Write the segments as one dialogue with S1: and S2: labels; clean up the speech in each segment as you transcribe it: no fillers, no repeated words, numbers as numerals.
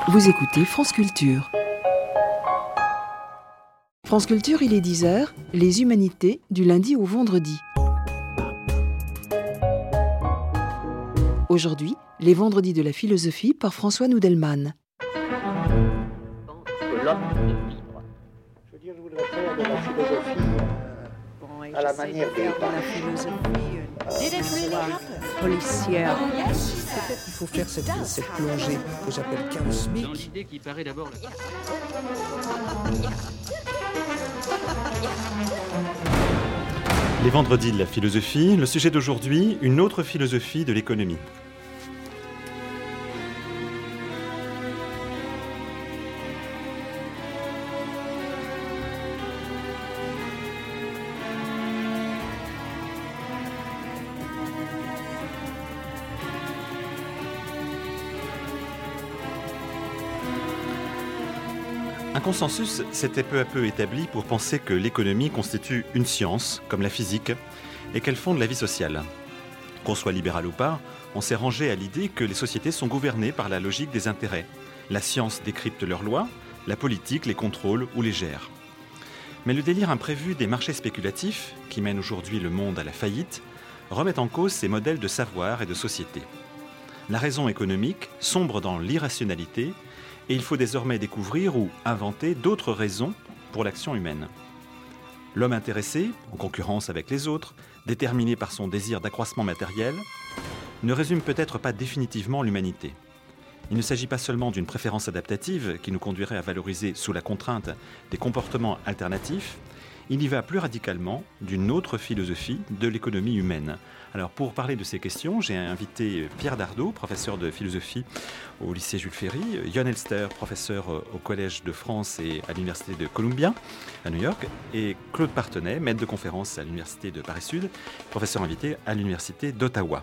S1: Vous écoutez France Culture. France Culture, il est 10h, les humanités du lundi au vendredi. Aujourd'hui, les vendredis de la philosophie par François Noudelman.
S2: Je voudrais faire de la philosophie à la manière des
S3: policière.
S4: Peut-être qu'il faut faire cette plongée que j'appelle chaosmique.
S5: Dans l'idée qui paraît d'abord
S6: Les vendredis de la philosophie, le sujet d'aujourd'hui, une autre philosophie de l'économie. Un consensus s'était peu à peu établi pour penser que l'économie constitue une science, comme la physique, et qu'elle fonde la vie sociale. Qu'on soit libéral ou pas, on s'est rangé à l'idée que les sociétés sont gouvernées par la logique des intérêts. La science décrypte leurs lois, la politique les contrôle ou les gère. Mais le délire imprévu des marchés spéculatifs, qui mènent aujourd'hui le monde à la faillite, remet en cause ces modèles de savoir et de société. La raison économique sombre dans l'irrationalité, et il faut désormais découvrir ou inventer d'autres raisons pour l'action humaine. L'homme intéressé, en concurrence avec les autres, déterminé par son désir d'accroissement matériel, ne résume peut-être pas définitivement l'humanité. Il ne s'agit pas seulement d'une préférence adaptative qui nous conduirait à valoriser sous la contrainte des comportements alternatifs, il y va plus radicalement d'une autre philosophie de l'économie humaine. Alors pour parler de ces questions, j'ai invité Pierre Dardot, professeur de philosophie au lycée Jules Ferry, Jon Elster, professeur au Collège de France et à l'Université de Columbia à New York, et Claude Partenay, maître de conférence à l'Université de Paris-Sud, professeur invité à l'Université d'Ottawa.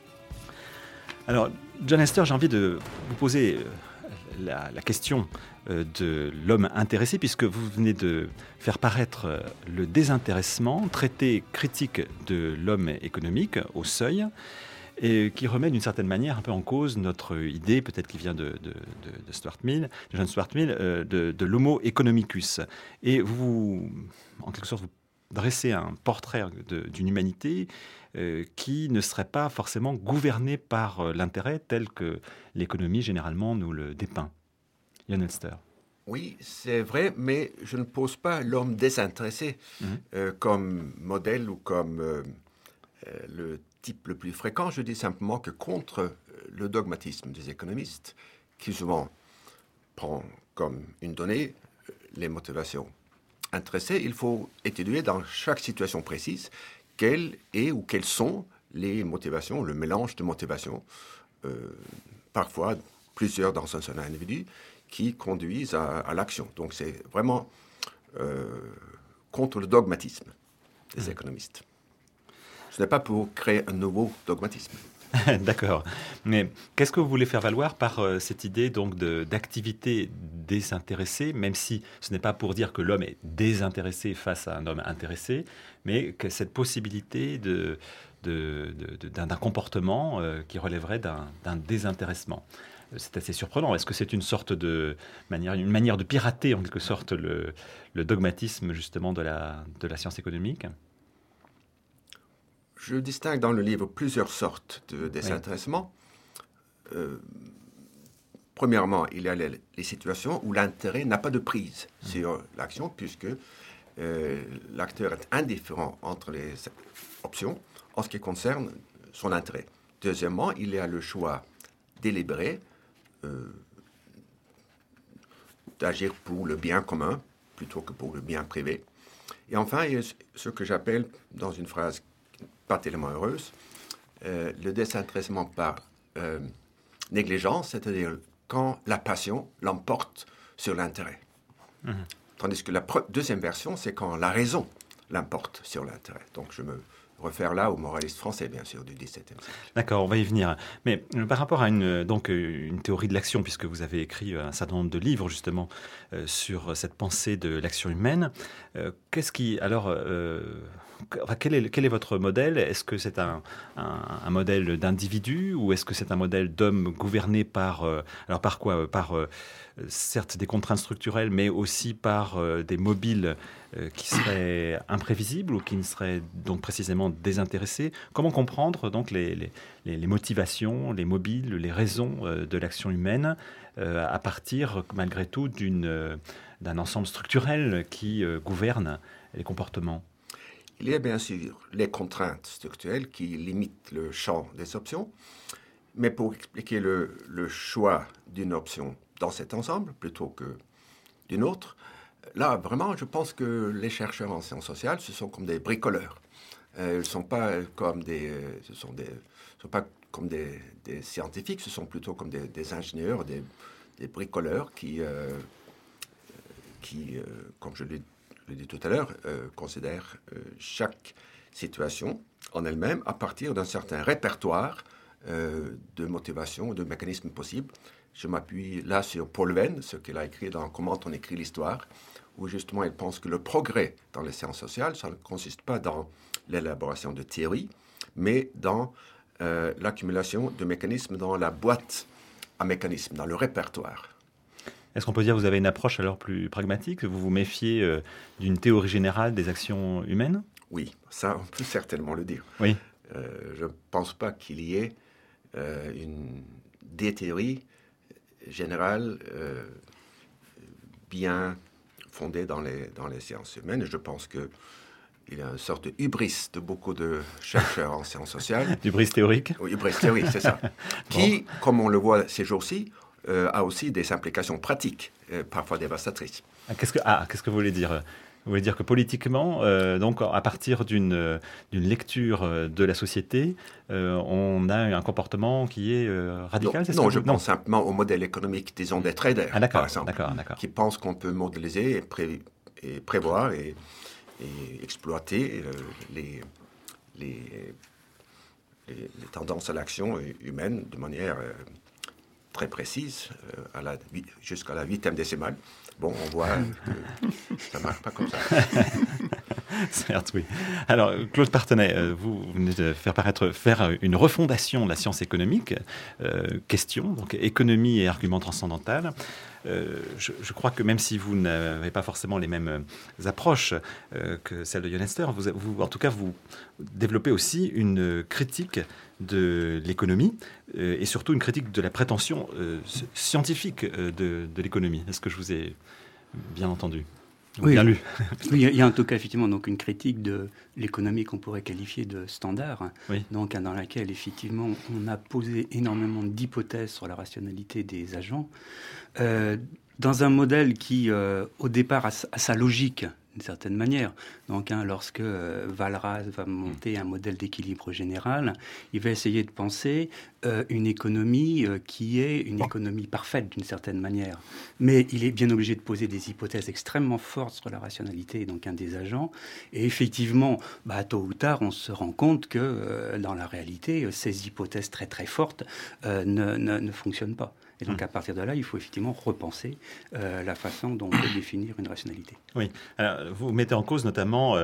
S6: Alors, Jon Elster, j'ai envie de vous poser la question de l'homme intéressé, puisque vous venez de faire paraître le désintéressement, traité critique de l'homme économique au Seuil, et qui remet d'une certaine manière un peu en cause notre idée, peut-être qui vient de John Stuart Mill, de l'homo economicus. Et vous, en quelque sorte, vous dressez un portrait d'une humanité qui ne serait pas forcément gouvernée par l'intérêt tel que l'économie généralement nous le dépeint. Jon Elster.
S2: Oui, c'est vrai, mais je ne pose pas l'homme désintéressé comme modèle ou comme le type le plus fréquent. Je dis simplement que contre le dogmatisme des économistes, qui souvent prend comme une donnée les motivations intéressées, il faut étudier dans chaque situation précise quelles est ou quelles sont les motivations, le mélange de motivations, parfois plusieurs dans un seul individu, qui conduisent à l'action. Donc c'est vraiment contre le dogmatisme des économistes. Ce n'est pas pour créer un nouveau dogmatisme.
S6: D'accord. Mais qu'est-ce que vous voulez faire valoir par cette idée donc d'activité désintéressée, même si ce n'est pas pour dire que l'homme est désintéressé face à un homme intéressé, mais que cette possibilité d'un comportement qui relèverait d'un désintéressement. C'est assez surprenant. Est-ce que c'est une sorte une manière de pirater en quelque sorte le dogmatisme justement de la science économique ?
S2: Je distingue dans le livre plusieurs sortes de désintéressement. Oui. Premièrement, il y a les situations où l'intérêt n'a pas de prise sur l'action, puisque l'acteur est indifférent entre les options en ce qui concerne son intérêt. Deuxièmement, il y a le choix délibéré d'agir pour le bien commun plutôt que pour le bien privé. Et enfin, il y a ce que j'appelle, dans une phrase pas tellement heureuse, le désintéressement par négligence, c'est-à-dire quand la passion l'emporte sur l'intérêt. Tandis que la deuxième version, c'est quand la raison l'emporte sur l'intérêt. Donc je me réfère là aux moralistes français, bien sûr, du XVIIe siècle.
S6: D'accord, on va y venir. Mais par rapport à une théorie de l'action, puisque vous avez écrit un certain nombre de livres, justement, sur cette pensée de l'action humaine, quel est votre modèle? Est-ce que c'est un modèle d'individu ou est-ce que c'est un modèle d'homme gouverné par quoi? Certes des contraintes structurelles, mais aussi par des mobiles qui seraient imprévisibles ou qui ne seraient donc précisément désintéressés. Comment comprendre donc les motivations, les mobiles, les raisons de l'action humaine à partir malgré tout d'un ensemble structurel qui gouverne les comportements?
S2: Il y a bien sûr les contraintes structurelles qui limitent le champ des options, mais pour expliquer le choix d'une option dans cet ensemble plutôt que d'une autre, là vraiment je pense que les chercheurs en sciences sociales, ce sont comme des bricoleurs. Ils ne sont pas comme des scientifiques, ce sont plutôt comme des ingénieurs, des bricoleurs qui comme je l'ai dit tout à l'heure, considèrent chaque situation en elle-même à partir d'un certain répertoire de motivation, de mécanismes possibles. Je m'appuie là sur Paul Venn, ce qu'il a écrit dans Comment on écrit l'histoire, où justement il pense que le progrès dans les sciences sociales, ça ne consiste pas dans l'élaboration de théories, mais dans l'accumulation de mécanismes dans la boîte à mécanismes, dans le répertoire.
S6: Est-ce qu'on peut dire que vous avez une approche alors plus pragmatique? Vous vous méfiez d'une théorie générale des actions humaines?
S2: Oui, ça on peut certainement le dire.
S6: Oui.
S2: Je ne pense pas qu'il y ait des théories générales bien fondées dans les sciences humaines. Je pense qu'il y a une sorte de hubris de beaucoup de chercheurs en sciences sociales.
S6: Hubris théorique?
S2: Oui, hubris théorique, c'est ça. Qui, comme on le voit ces jours-ci, a aussi des implications pratiques, parfois dévastatrices.
S6: Qu'est-ce que vous voulez dire? Vous voulez dire que politiquement, donc à partir d'une lecture de la société, on a un comportement qui est radical?
S2: Non, je pense simplement au modèle économique, disons, des traders, par exemple, qui pensent qu'on peut modéliser et prévoir et exploiter les tendances à l'action humaine de manière très précise, jusqu'à la 8e décimale. Bon, on voit que ça ne marche pas comme ça.
S6: Certes, oui. Alors, Claude Partenay, vous venez de faire une refondation de la science économique. Question, donc économie et argument transcendantal. Je crois que même si vous n'avez pas forcément les mêmes approches que celle de Jon Esther, en tout cas, vous développez aussi une critique de l'économie et surtout une critique de la prétention scientifique de l'économie. Est-ce que je vous ai bien entendu?
S5: Oui,
S6: bien lu.
S5: Oui, il y a en tout cas effectivement donc une critique de l'économie qu'on pourrait qualifier de standard,
S6: oui.
S5: Donc dans laquelle effectivement on a posé énormément d'hypothèses sur la rationalité des agents, dans un modèle qui au départ a sa logique d'une certaine manière. Donc, lorsque Walras va monter un modèle d'équilibre général, il va essayer de penser une économie qui est une économie parfaite d'une certaine manière. Mais il est bien obligé de poser des hypothèses extrêmement fortes sur la rationalité donc, des agents. Et effectivement, tôt ou tard, on se rend compte que dans la réalité, ces hypothèses très très fortes ne fonctionnent pas. Et donc, à partir de là, il faut effectivement repenser la façon dont on peut définir une rationalité.
S6: Oui. Alors, vous mettez en cause notamment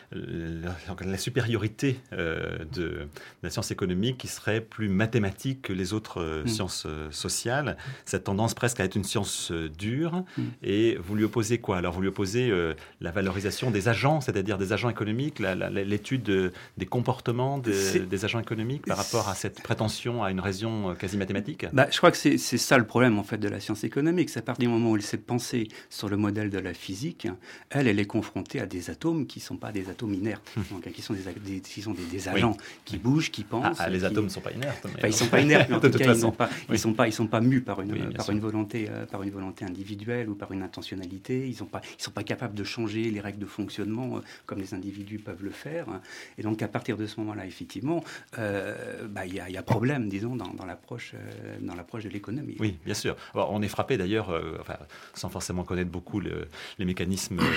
S6: la supériorité de la science économique qui serait plus mathématique que les autres sciences sociales. Cette tendance presque à être une science dure. Et vous lui opposez quoi? Alors, vous lui opposez la valorisation des agents, c'est-à-dire des agents économiques, l'étude des comportements des agents économiques par rapport à cette prétention à une raison quasi mathématique?
S5: Je crois que c'est ça le problème en fait de la science économique. C'est à partir du moment où elle s'est pensée sur le modèle de la physique, elle est confrontée à des atomes qui ne sont pas des atomes inertes, donc, qui sont des agents qui bougent, qui pensent.
S6: Les atomes ne sont pas inertes.
S5: Ils ne sont pas inertes, mais en tout cas, ils sont pas mus par une volonté individuelle ou par une intentionnalité. Ils sont pas capables de changer les règles de fonctionnement comme les individus peuvent le faire. Et donc, à partir de ce moment-là, effectivement, il y a problème, disons, dans l'approche de l'économie.
S6: Oui, bien sûr. Alors, on est frappé d'ailleurs, sans forcément connaître beaucoup les mécanismes, par exemple,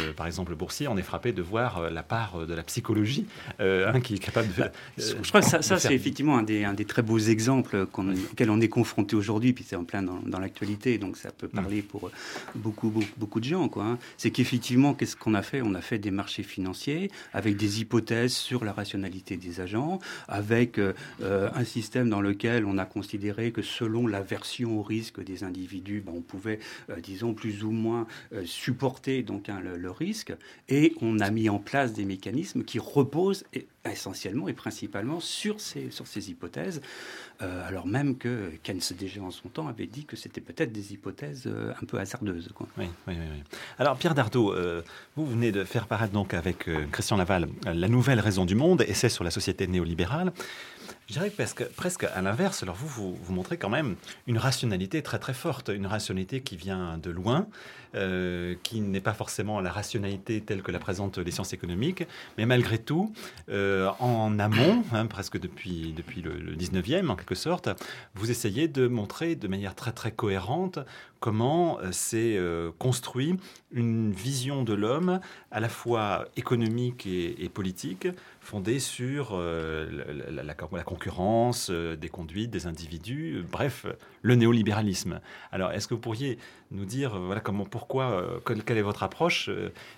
S6: exemple boursier, on est frappé de voir la part de la psychologie qui est capable de...
S5: Je crois que ça c'est effectivement un des très beaux exemples auxquels on est confronté aujourd'hui, puis c'est en plein dans l'actualité, donc ça peut parler pour beaucoup de gens, quoi. C'est qu'effectivement, qu'est-ce qu'on a fait ? On a fait des marchés financiers avec des hypothèses sur la rationalité des agents, avec un système dans lequel on a considéré que selon l'aversion au risque des individus, on pouvait, disons, plus ou moins supporter donc le risque, et on a mis en place des mécanismes qui reposent essentiellement et principalement sur ces hypothèses, alors même que Keynes déjà en son temps avait dit que c'était peut-être des hypothèses un peu hasardeuses, quoi.
S6: Oui. Alors Pierre Dardot, vous venez de faire paraître donc avec Christian Laval La nouvelle raison du monde, essai sur la société néolibérale. Je dirais presque à l'inverse. Alors vous montrez quand même une rationalité très très forte, une rationalité qui vient de loin, qui n'est pas forcément la rationalité telle que la présentent les sciences économiques, mais malgré tout, en amont, presque depuis le 19e en quelque sorte, vous essayez de montrer de manière très très cohérente comment s'est construit une vision de l'homme à la fois économique et politique, fondée sur la concurrence des conduites, des individus, bref, le néolibéralisme. Alors, est-ce que vous pourriez nous dire quelle est votre approche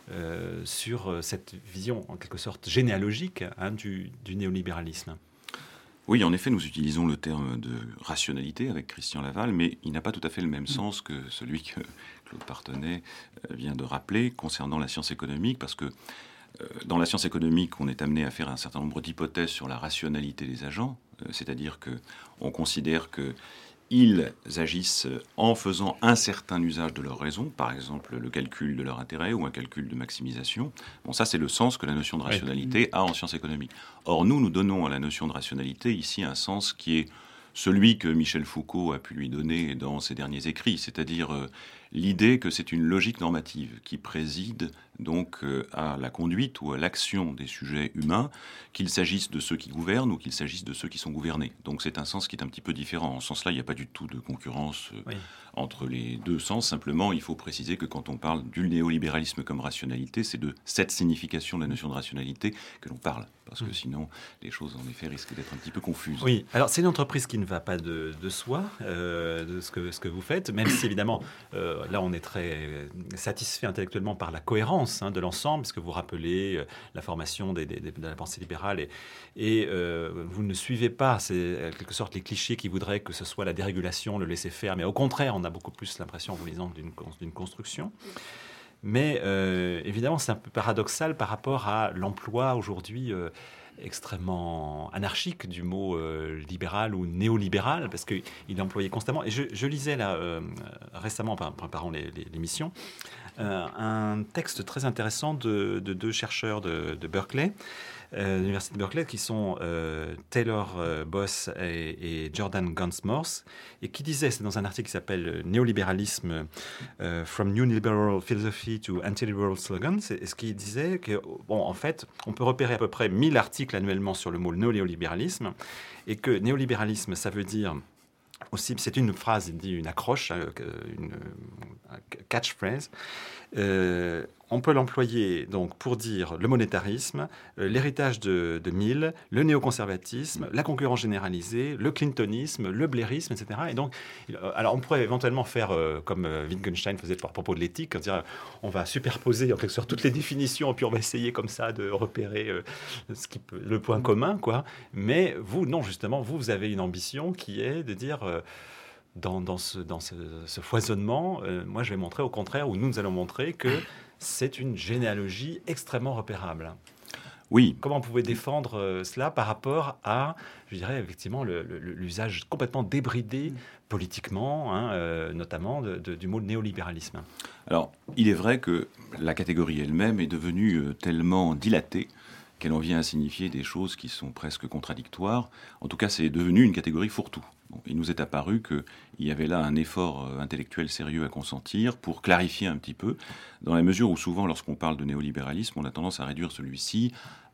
S6: sur cette vision, en quelque sorte, généalogique du néolibéralisme ?
S7: Oui, en effet, nous utilisons le terme de rationalité avec Christian Laval, mais il n'a pas tout à fait le même sens que celui que Claude Partenay vient de rappeler concernant la science économique, parce que dans la science économique, on est amené à faire un certain nombre d'hypothèses sur la rationalité des agents, c'est-à-dire qu'on considère qu'ils agissent en faisant un certain usage de leur raison, par exemple le calcul de leur intérêt ou un calcul de maximisation. Bon, ça c'est le sens que la notion de rationalité a en science économique. Or, nous donnons à la notion de rationalité ici un sens qui est celui que Michel Foucault a pu lui donner dans ses derniers écrits, c'est-à-dire l'idée que c'est une logique normative qui préside donc à la conduite ou à l'action des sujets humains, qu'il s'agisse de ceux qui gouvernent ou qu'il s'agisse de ceux qui sont gouvernés. Donc c'est un sens qui est un petit peu différent. En ce sens-là, il n'y a pas du tout de concurrence entre les deux sens. Simplement, il faut préciser que quand on parle du néolibéralisme comme rationalité, c'est de cette signification de la notion de rationalité que l'on parle. Parce que sinon, les choses, en effet, risquent d'être un petit peu confuses.
S6: Oui, alors c'est une entreprise qui ne va pas de soi, de ce que vous faites, même si évidemment, là on est très satisfait intellectuellement par la cohérence de l'ensemble, parce que vous rappelez la formation de la pensée libérale, et vous ne suivez pas, c'est en quelque sorte les clichés qui voudraient que ce soit la dérégulation, le laisser-faire, mais au contraire, on a beaucoup plus l'impression, en vous lisant, d'une construction. Mais évidemment, c'est un peu paradoxal par rapport à l'emploi aujourd'hui extrêmement anarchique du mot libéral ou néolibéral, parce qu'il est employé constamment. Et je lisais là, récemment, en préparant l'émission, un texte très intéressant de deux chercheurs de Berkeley, de l'université de Berkeley, qui sont Taylor Boss et Jordan Gunsmores, et qui disaient, c'est dans un article qui s'appelle Néolibéralisme From New Liberal Philosophy to Anti-Liberal Slogans, et ce qui disait que, en fait, on peut repérer à peu près 1000 articles annuellement sur le mot néolibéralisme, et que néolibéralisme, ça veut dire aussi, c'est une phrase, il dit une accroche, une catchphrase. On peut l'employer donc pour dire le monétarisme, l'héritage de Mill, le néoconservatisme, la concurrence généralisée, le clintonisme, le blairisme, etc. Et donc, alors on pourrait éventuellement faire comme Wittgenstein faisait à propos de l'éthique, dire on va superposer en quelque sorte toutes les définitions, et puis on va essayer comme ça de repérer le point commun, quoi. Mais vous, non, justement, vous avez une ambition qui est de dire dans ce foisonnement, moi je vais montrer au contraire, ou nous allons montrer que c'est une généalogie extrêmement repérable.
S7: Oui.
S6: Comment vous pouvez défendre cela par rapport à, je dirais, effectivement, l'usage complètement débridé politiquement, notamment du mot néolibéralisme?
S7: Alors, il est vrai que la catégorie elle-même est devenue tellement dilatée qu'elle en vient à signifier des choses qui sont presque contradictoires. En tout cas, c'est devenu une catégorie fourre-tout. Bon, il nous est apparu qu'il y avait là un effort intellectuel sérieux à consentir pour clarifier un petit peu, dans la mesure où souvent, lorsqu'on parle de néolibéralisme, on a tendance à réduire celui-ci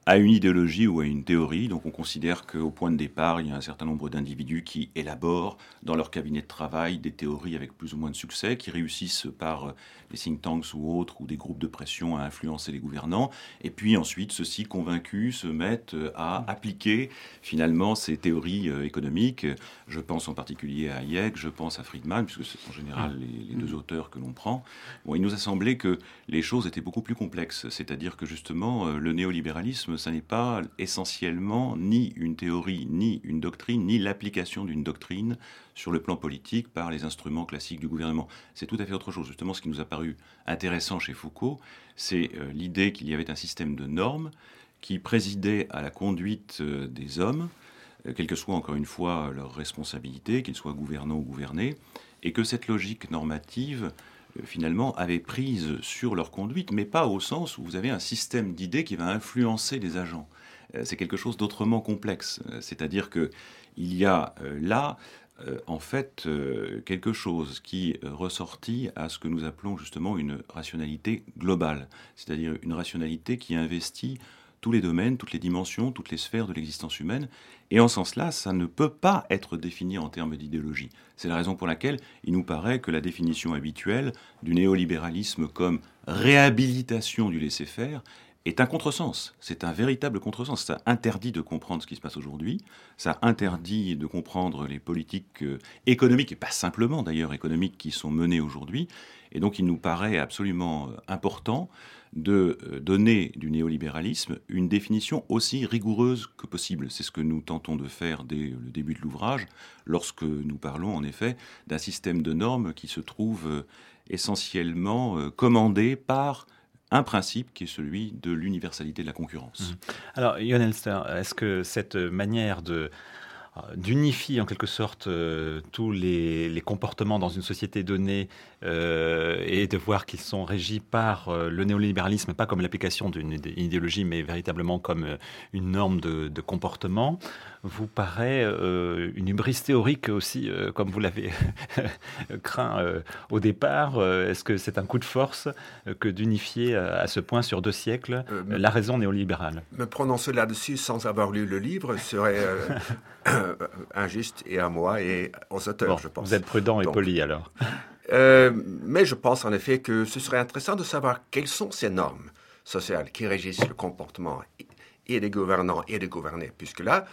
S7: à une idéologie ou à une théorie. Donc on considère qu'au point de départ, il y a un certain nombre d'individus qui élaborent dans leur cabinet de travail des théories avec plus ou moins de succès, qui réussissent par des think tanks ou autres, ou des groupes de pression à influencer les gouvernants. Et puis ensuite, ceux-ci, convaincus, se mettent à appliquer finalement ces théories économiques. Je pense en particulier à Hayek, je pense à Friedman, puisque c'est en général les deux auteurs que l'on prend. Bon, il nous a semblé que les choses étaient beaucoup plus complexes, c'est-à-dire que justement, le néolibéralisme, ça n'est pas essentiellement ni une théorie, ni une doctrine, ni l'application d'une doctrine sur le plan politique par les instruments classiques du gouvernement. C'est tout à fait autre chose. Justement, ce qui nous a paru intéressant chez Foucault, c'est l'idée qu'il y avait un système de normes qui présidait à la conduite des hommes, quelle que soit encore une fois leur responsabilité, qu'ils soient gouvernants ou gouvernés, et que cette logique normative finalement avait prise sur leur conduite, mais pas au sens où vous avez un système d'idées qui va influencer les agents. C'est quelque chose d'autrement complexe. C'est-à-dire qu'il y a là, en fait, quelque chose qui ressortit à ce que nous appelons justement une rationalité globale, c'est-à-dire une rationalité qui investit tous les domaines, toutes les dimensions, toutes les sphères de l'existence humaine. Et en ce sens-là, ça ne peut pas être défini en termes d'idéologie. C'est la raison pour laquelle il nous paraît que la définition habituelle du néolibéralisme comme réhabilitation du laisser-faire est un contresens. C'est un véritable contresens. Ça interdit de comprendre ce qui se passe aujourd'hui. Ça interdit de comprendre les politiques économiques, et pas simplement d'ailleurs économiques, qui sont menées aujourd'hui. Et donc il nous paraît absolument important de donner du néolibéralisme une définition aussi rigoureuse que possible. C'est ce que nous tentons de faire dès le début de l'ouvrage, lorsque nous parlons en effet d'un système de normes qui se trouve essentiellement commandé par un principe qui est celui de l'universalité de la concurrence.
S6: Alors, Johan Elster, est-ce que cette manière d'unifier en quelque sorte tous les comportements dans une société donnée et de voir qu'ils sont régis par le néolibéralisme, pas comme l'application d'une idéologie, mais véritablement comme une norme de comportement, vous paraît une hubris théorique aussi, comme vous l'avez craint au départ? Est-ce que c'est un coup de force que d'unifier à ce point sur 2 siècles la raison néolibérale?
S2: Me prononcer là-dessus sans avoir lu le livre serait injuste, et à moi et aux auteurs, je pense.
S6: Vous êtes prudent et poli alors.
S2: Mais je pense en effet que ce serait intéressant de savoir quelles sont ces normes sociales qui régissent le comportement et des gouvernants et des gouvernés. Puisque là,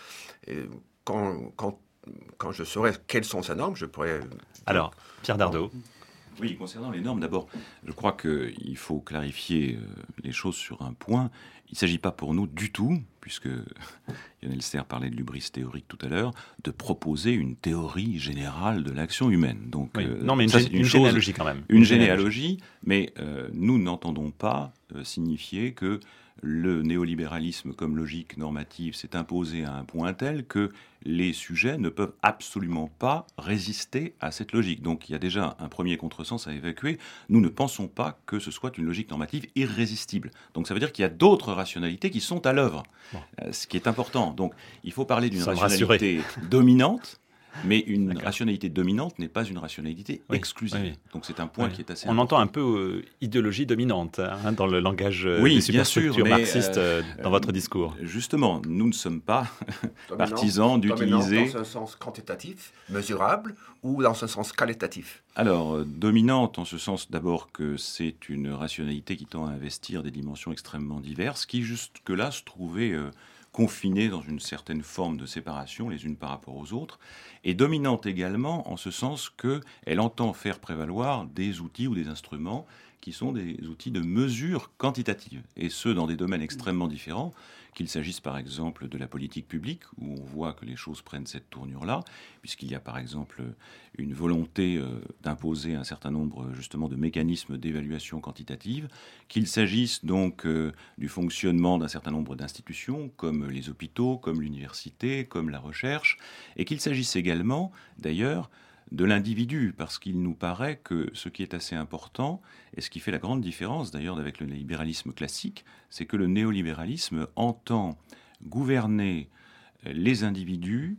S2: quand je saurais quelles sont ces normes, je pourrais...
S6: Alors, Pierre Dardot.
S7: Oui, concernant les normes, d'abord, je crois qu'il faut clarifier les choses sur un point. Il ne s'agit pas pour nous du tout, puisque Johan Elster parlait de l'hubris théorique tout à l'heure, de proposer une théorie générale de l'action humaine. Donc,
S6: oui. Non, mais une généalogie quand même.
S7: Une généalogie, mais nous n'entendons pas signifier que le néolibéralisme comme logique normative s'est imposé à un point tel que les sujets ne peuvent absolument pas résister à cette logique. Donc il y a déjà un premier contresens à évacuer. Nous ne pensons pas que ce soit une logique normative irrésistible. Donc ça veut dire qu'il y a d'autres rationalités qui sont à l'œuvre, ce qui est important. Donc il faut parler d'une rationalité dominante, mais une rationalité dominante n'est pas une rationalité exclusive. Oui. Donc c'est un point qui est assez important.
S6: On entend un peu idéologie dominante dans le langage des superstructures marxistes dans votre discours.
S7: Justement, nous ne sommes pas partisans d'utiliser...
S2: Dans un sens quantitatif, mesurable, ou dans un sens qualitatif?
S7: Alors, dominante en ce sens d'abord que c'est une rationalité qui tend à investir des dimensions extrêmement diverses, qui jusque-là se trouvaient... confinées dans une certaine forme de séparation les unes par rapport aux autres, et dominante également en ce sens qu'elle entend faire prévaloir des outils ou des instruments qui sont des outils de mesure quantitative, et ce dans des domaines extrêmement différents, qu'il s'agisse par exemple de la politique publique, où on voit que les choses prennent cette tournure-là, puisqu'il y a par exemple une volonté d'imposer un certain nombre justement de mécanismes d'évaluation quantitative, qu'il s'agisse donc du fonctionnement d'un certain nombre d'institutions, comme les hôpitaux, comme l'université, comme la recherche, et qu'il s'agisse également d'ailleurs de l'individu, parce qu'il nous paraît que ce qui est assez important, et ce qui fait la grande différence d'ailleurs avec le libéralisme classique, c'est que le néolibéralisme entend gouverner les individus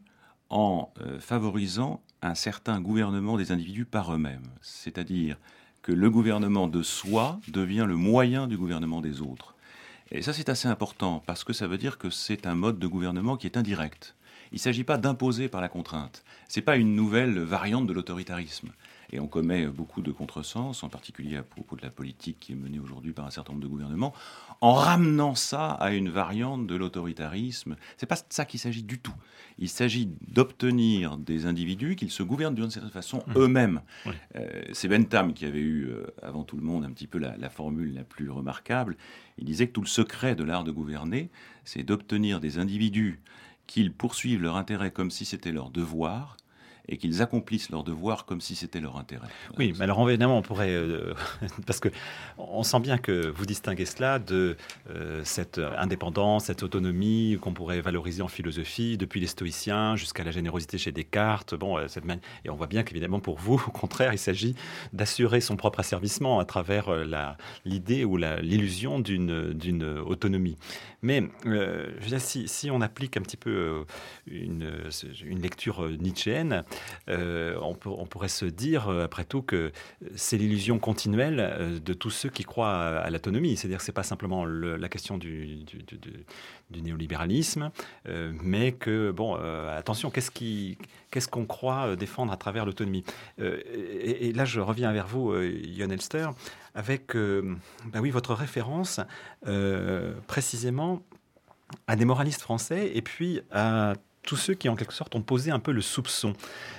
S7: en favorisant un certain gouvernement des individus par eux-mêmes. C'est-à-dire que le gouvernement de soi devient le moyen du gouvernement des autres. Et ça, c'est assez important, parce que ça veut dire que c'est un mode de gouvernement qui est indirect. Il ne s'agit pas d'imposer par la contrainte. Ce n'est pas une nouvelle variante de l'autoritarisme. Et on commet beaucoup de contresens, en particulier à propos de la politique qui est menée aujourd'hui par un certain nombre de gouvernements, en ramenant ça à une variante de l'autoritarisme. Ce n'est pas de ça qu'il s'agit du tout. Il s'agit d'obtenir des individus qu'ils se gouvernent d'une certaine façon eux-mêmes. Oui. C'est Bentham qui avait eu, avant tout le monde, un petit peu la formule la plus remarquable. Il disait que tout le secret de l'art de gouverner, c'est d'obtenir des individus qu'ils poursuivent leur intérêt comme si c'était leur devoir, et qu'ils accomplissent leur devoir comme si c'était leur intérêt.
S6: Oui, mais alors évidemment, on pourrait... parce qu'on sent bien que vous distinguez cela de cette indépendance, cette autonomie qu'on pourrait valoriser en philosophie, depuis les stoïciens jusqu'à la générosité chez Descartes. Et on voit bien qu'évidemment, pour vous, au contraire, il s'agit d'assurer son propre asservissement à travers l'idée ou l'illusion d'une autonomie. Mais je veux dire, si on applique un petit peu une lecture nietzschéenne, on pourrait se dire, après tout, que c'est l'illusion continuelle de tous ceux qui croient à l'autonomie. C'est-à-dire que ce n'est pas simplement la question du néolibéralisme, mais que, attention, qu'est-ce qu'on croit défendre à travers l'autonomie ? Et là, je reviens vers vous, Ion Elster, avec votre référence précisément à des moralistes français et puis à tous ceux qui, en quelque sorte, ont posé un peu le soupçon.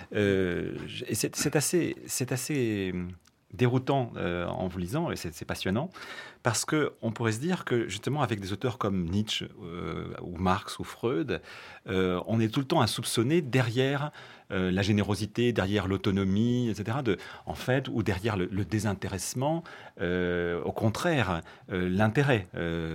S6: Et c'est assez déroutant en vous lisant, et c'est passionnant, parce qu'on pourrait se dire que, justement, avec des auteurs comme Nietzsche ou Marx ou Freud, on est tout le temps à soupçonner derrière la générosité, derrière l'autonomie, etc., ou derrière le désintéressement, au contraire, l'intérêt.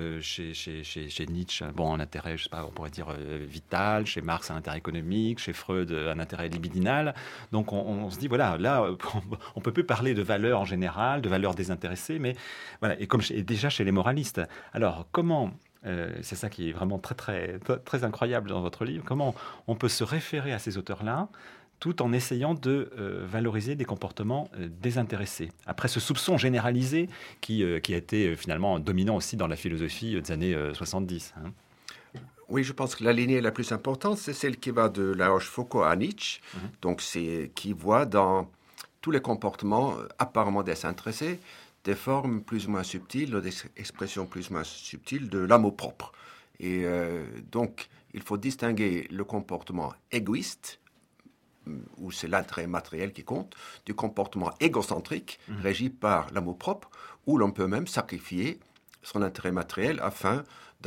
S6: Chez Nietzsche, un intérêt, je sais pas, on pourrait dire vital, chez Marx, un intérêt économique, chez Freud, un intérêt libidinal. Donc on se dit, voilà, là, on peut plus parler de valeurs en général, de valeurs désintéressées, mais voilà, et déjà chez les moralistes. Alors, comment... c'est ça qui est vraiment très, très, très incroyable dans votre livre. Comment on peut se référer à ces auteurs-là tout en essayant de valoriser des comportements désintéressés. Après ce soupçon généralisé qui a été finalement dominant aussi dans la philosophie des années 70. Hein.
S2: Oui, je pense que la lignée la plus importante, c'est celle qui va de La Rochefoucauld à Nietzsche. Donc, c'est qui voit dans tous les comportements apparemment désintéressés des formes plus ou moins subtiles, des expressions plus ou moins subtiles de l'amour-propre. Et donc, il faut distinguer le comportement égoïste, où c'est l'intérêt matériel qui compte, du comportement égocentrique, régi par l'amour-propre, où l'on peut même sacrifier son intérêt matériel afin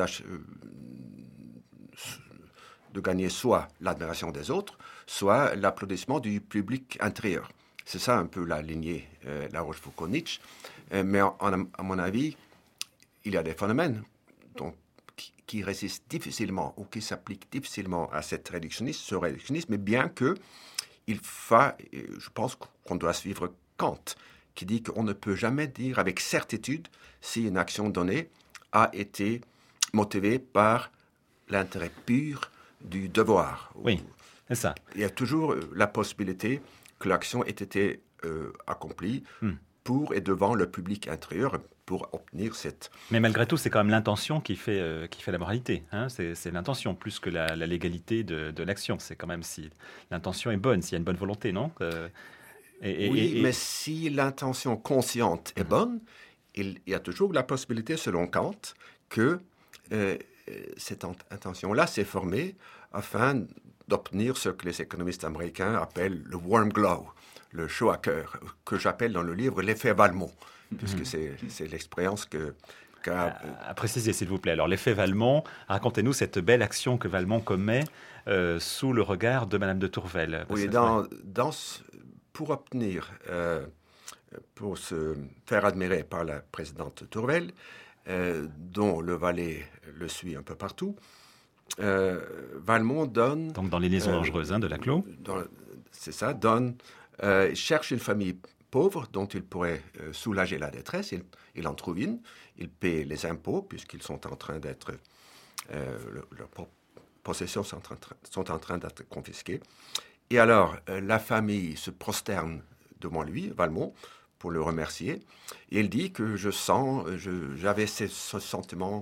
S2: de gagner soit l'admiration des autres, soit l'applaudissement du public intérieur. C'est ça un peu la lignée La Rochefoucauld-Nietzsche. Mais à mon avis, il y a des phénomènes qui résistent difficilement ou qui s'appliquent difficilement à ce réductionnisme, mais bien que je pense qu'on doit suivre Kant, qui dit qu'on ne peut jamais dire avec certitude si une action donnée a été motivée par l'intérêt pur du devoir.
S6: Oui, c'est ça.
S2: Il y a toujours la possibilité que l'action ait été accomplie pour et devant le public intérieur pour obtenir cette...
S6: Mais malgré tout, c'est quand même l'intention qui fait la moralité. Hein. C'est l'intention plus que la légalité de l'action. C'est quand même si l'intention est bonne, s'il y a une bonne volonté, non ?
S2: Mais si l'intention consciente est bonne, il y a toujours la possibilité, selon Kant, que cette intention-là s'est formée afin d'obtenir ce que les économistes américains appellent le warm glow, le chaud à cœur, que j'appelle dans le livre l'effet Valmont, puisque c'est l'expérience
S6: à préciser, s'il vous plaît. Alors, l'effet Valmont, racontez-nous cette belle action que Valmont commet sous le regard de Madame de Tourvel.
S2: Oui, pour obtenir, pour se faire admirer par la présidente Tourvel, dont le valet le suit un peu partout, Valmont donne...
S6: Donc, dans les liaisons dangereuses de Laclos.
S2: C'est ça, cherche une famille pauvre dont il pourrait soulager la détresse. Il en trouve une. Il paie les impôts puisqu'ils sont en train d'être... leurs possessions sont en train d'être confisquées. Et alors, la famille se prosterne devant lui, Valmont, pour le remercier. Et il dit que j'avais ce sentiment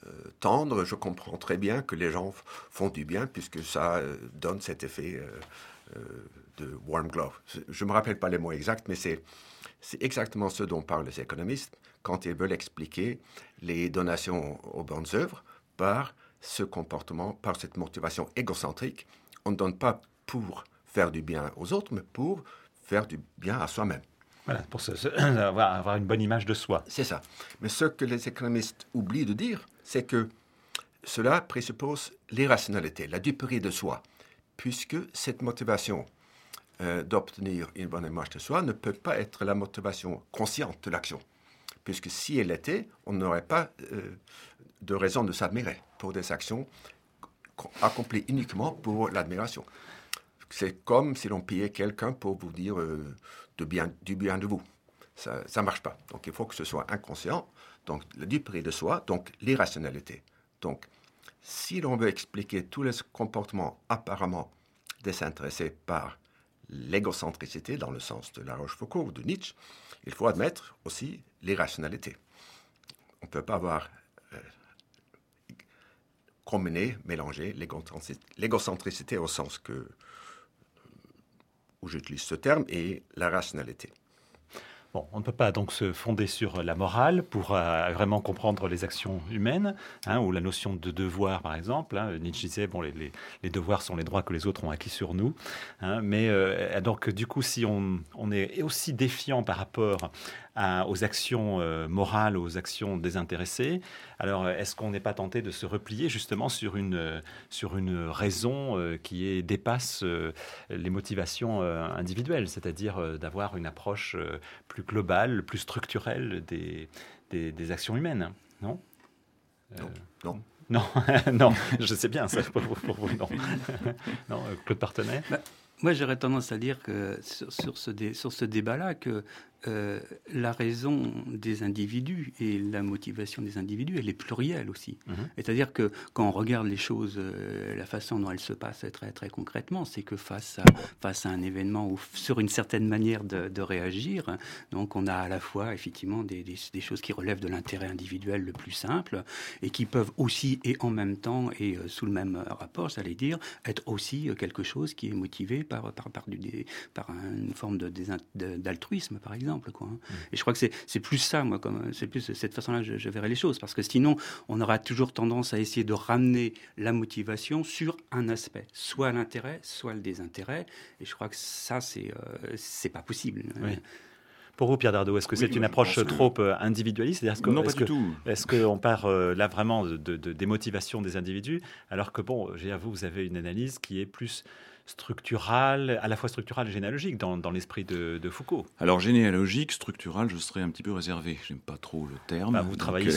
S2: tendre, je comprends très bien que les gens font du bien puisque ça donne cet effet de warm glow. Je ne me rappelle pas les mots exacts, mais c'est exactement ce dont parlent les économistes quand ils veulent expliquer les donations aux bonnes œuvres par ce comportement, par cette motivation égocentrique. On ne donne pas pour faire du bien aux autres, mais pour faire du bien à soi-même.
S6: Voilà, pour avoir une bonne image de soi.
S2: C'est ça. Mais ce que les économistes oublient de dire, c'est que cela présuppose l'irrationalité, la duperie de soi, puisque cette motivation d'obtenir une bonne image de soi ne peut pas être la motivation consciente de l'action, puisque si elle était, on n'aurait pas de raison de s'admirer pour des actions accomplies uniquement pour l'admiration. C'est comme si l'on payait quelqu'un pour vous dire du bien de vous. Ça ne marche pas. Donc il faut que ce soit inconscient, donc la duperie de soi, donc l'irrationalité. Donc si l'on veut expliquer tous les comportements apparemment désintéressés par l'égocentricité, dans le sens de La Rochefoucauld ou de Nietzsche, il faut admettre aussi l'irrationalité. On ne peut pas avoir combiné, mélangé l'égocentricité au sens où j'utilise ce terme et la rationalité.
S6: Bon, on ne peut pas donc se fonder sur la morale pour vraiment comprendre les actions humaines, ou la notion de devoir, par exemple. Nietzsche disait, bon, les devoirs sont les droits que les autres ont acquis sur nous. Mais donc, du coup, si on est aussi défiant par rapport aux actions morales, aux actions désintéressées, alors est-ce qu'on n'est pas tenté de se replier justement sur une raison qui dépasse les motivations individuelles, c'est-à-dire d'avoir une approche plus globale, plus structurelle des actions humaines, non ?
S2: Non.
S6: Non, non, je sais bien, ça pour vous, non. Non, Claude Partenay.
S5: Moi, j'aurais tendance à dire que sur ce débat-là, que la raison des individus et la motivation des individus, elle est plurielle aussi. C'est-à-dire que quand on regarde les choses, la façon dont elles se passent très, très concrètement, c'est que face à un événement ou sur une certaine manière de réagir, donc on a à la fois effectivement des choses qui relèvent de l'intérêt individuel le plus simple et qui peuvent aussi et en même temps et sous le même rapport, j'allais dire, être aussi quelque chose qui est motivé par une forme d'altruisme, par exemple. Et je crois que c'est plus ça, moi, c'est plus de cette façon-là que je verrais les choses, parce que sinon, on aura toujours tendance à essayer de ramener la motivation sur un aspect, soit l'intérêt, soit le désintérêt, et je crois que ça, c'est pas possible.
S6: Oui. Pour vous, Pierre Dardot, est-ce que c'est une approche trop individualiste ?
S7: Non, pas du tout.
S6: Est-ce qu'on part là vraiment des motivations des individus, alors que, bon, vous avez une analyse qui est plus structurale, à la fois structurale et généalogique dans l'esprit de Foucault.
S7: Alors généalogique, structurale, je serais un petit peu réservé. J'aime pas trop le terme.
S6: Vous travaillez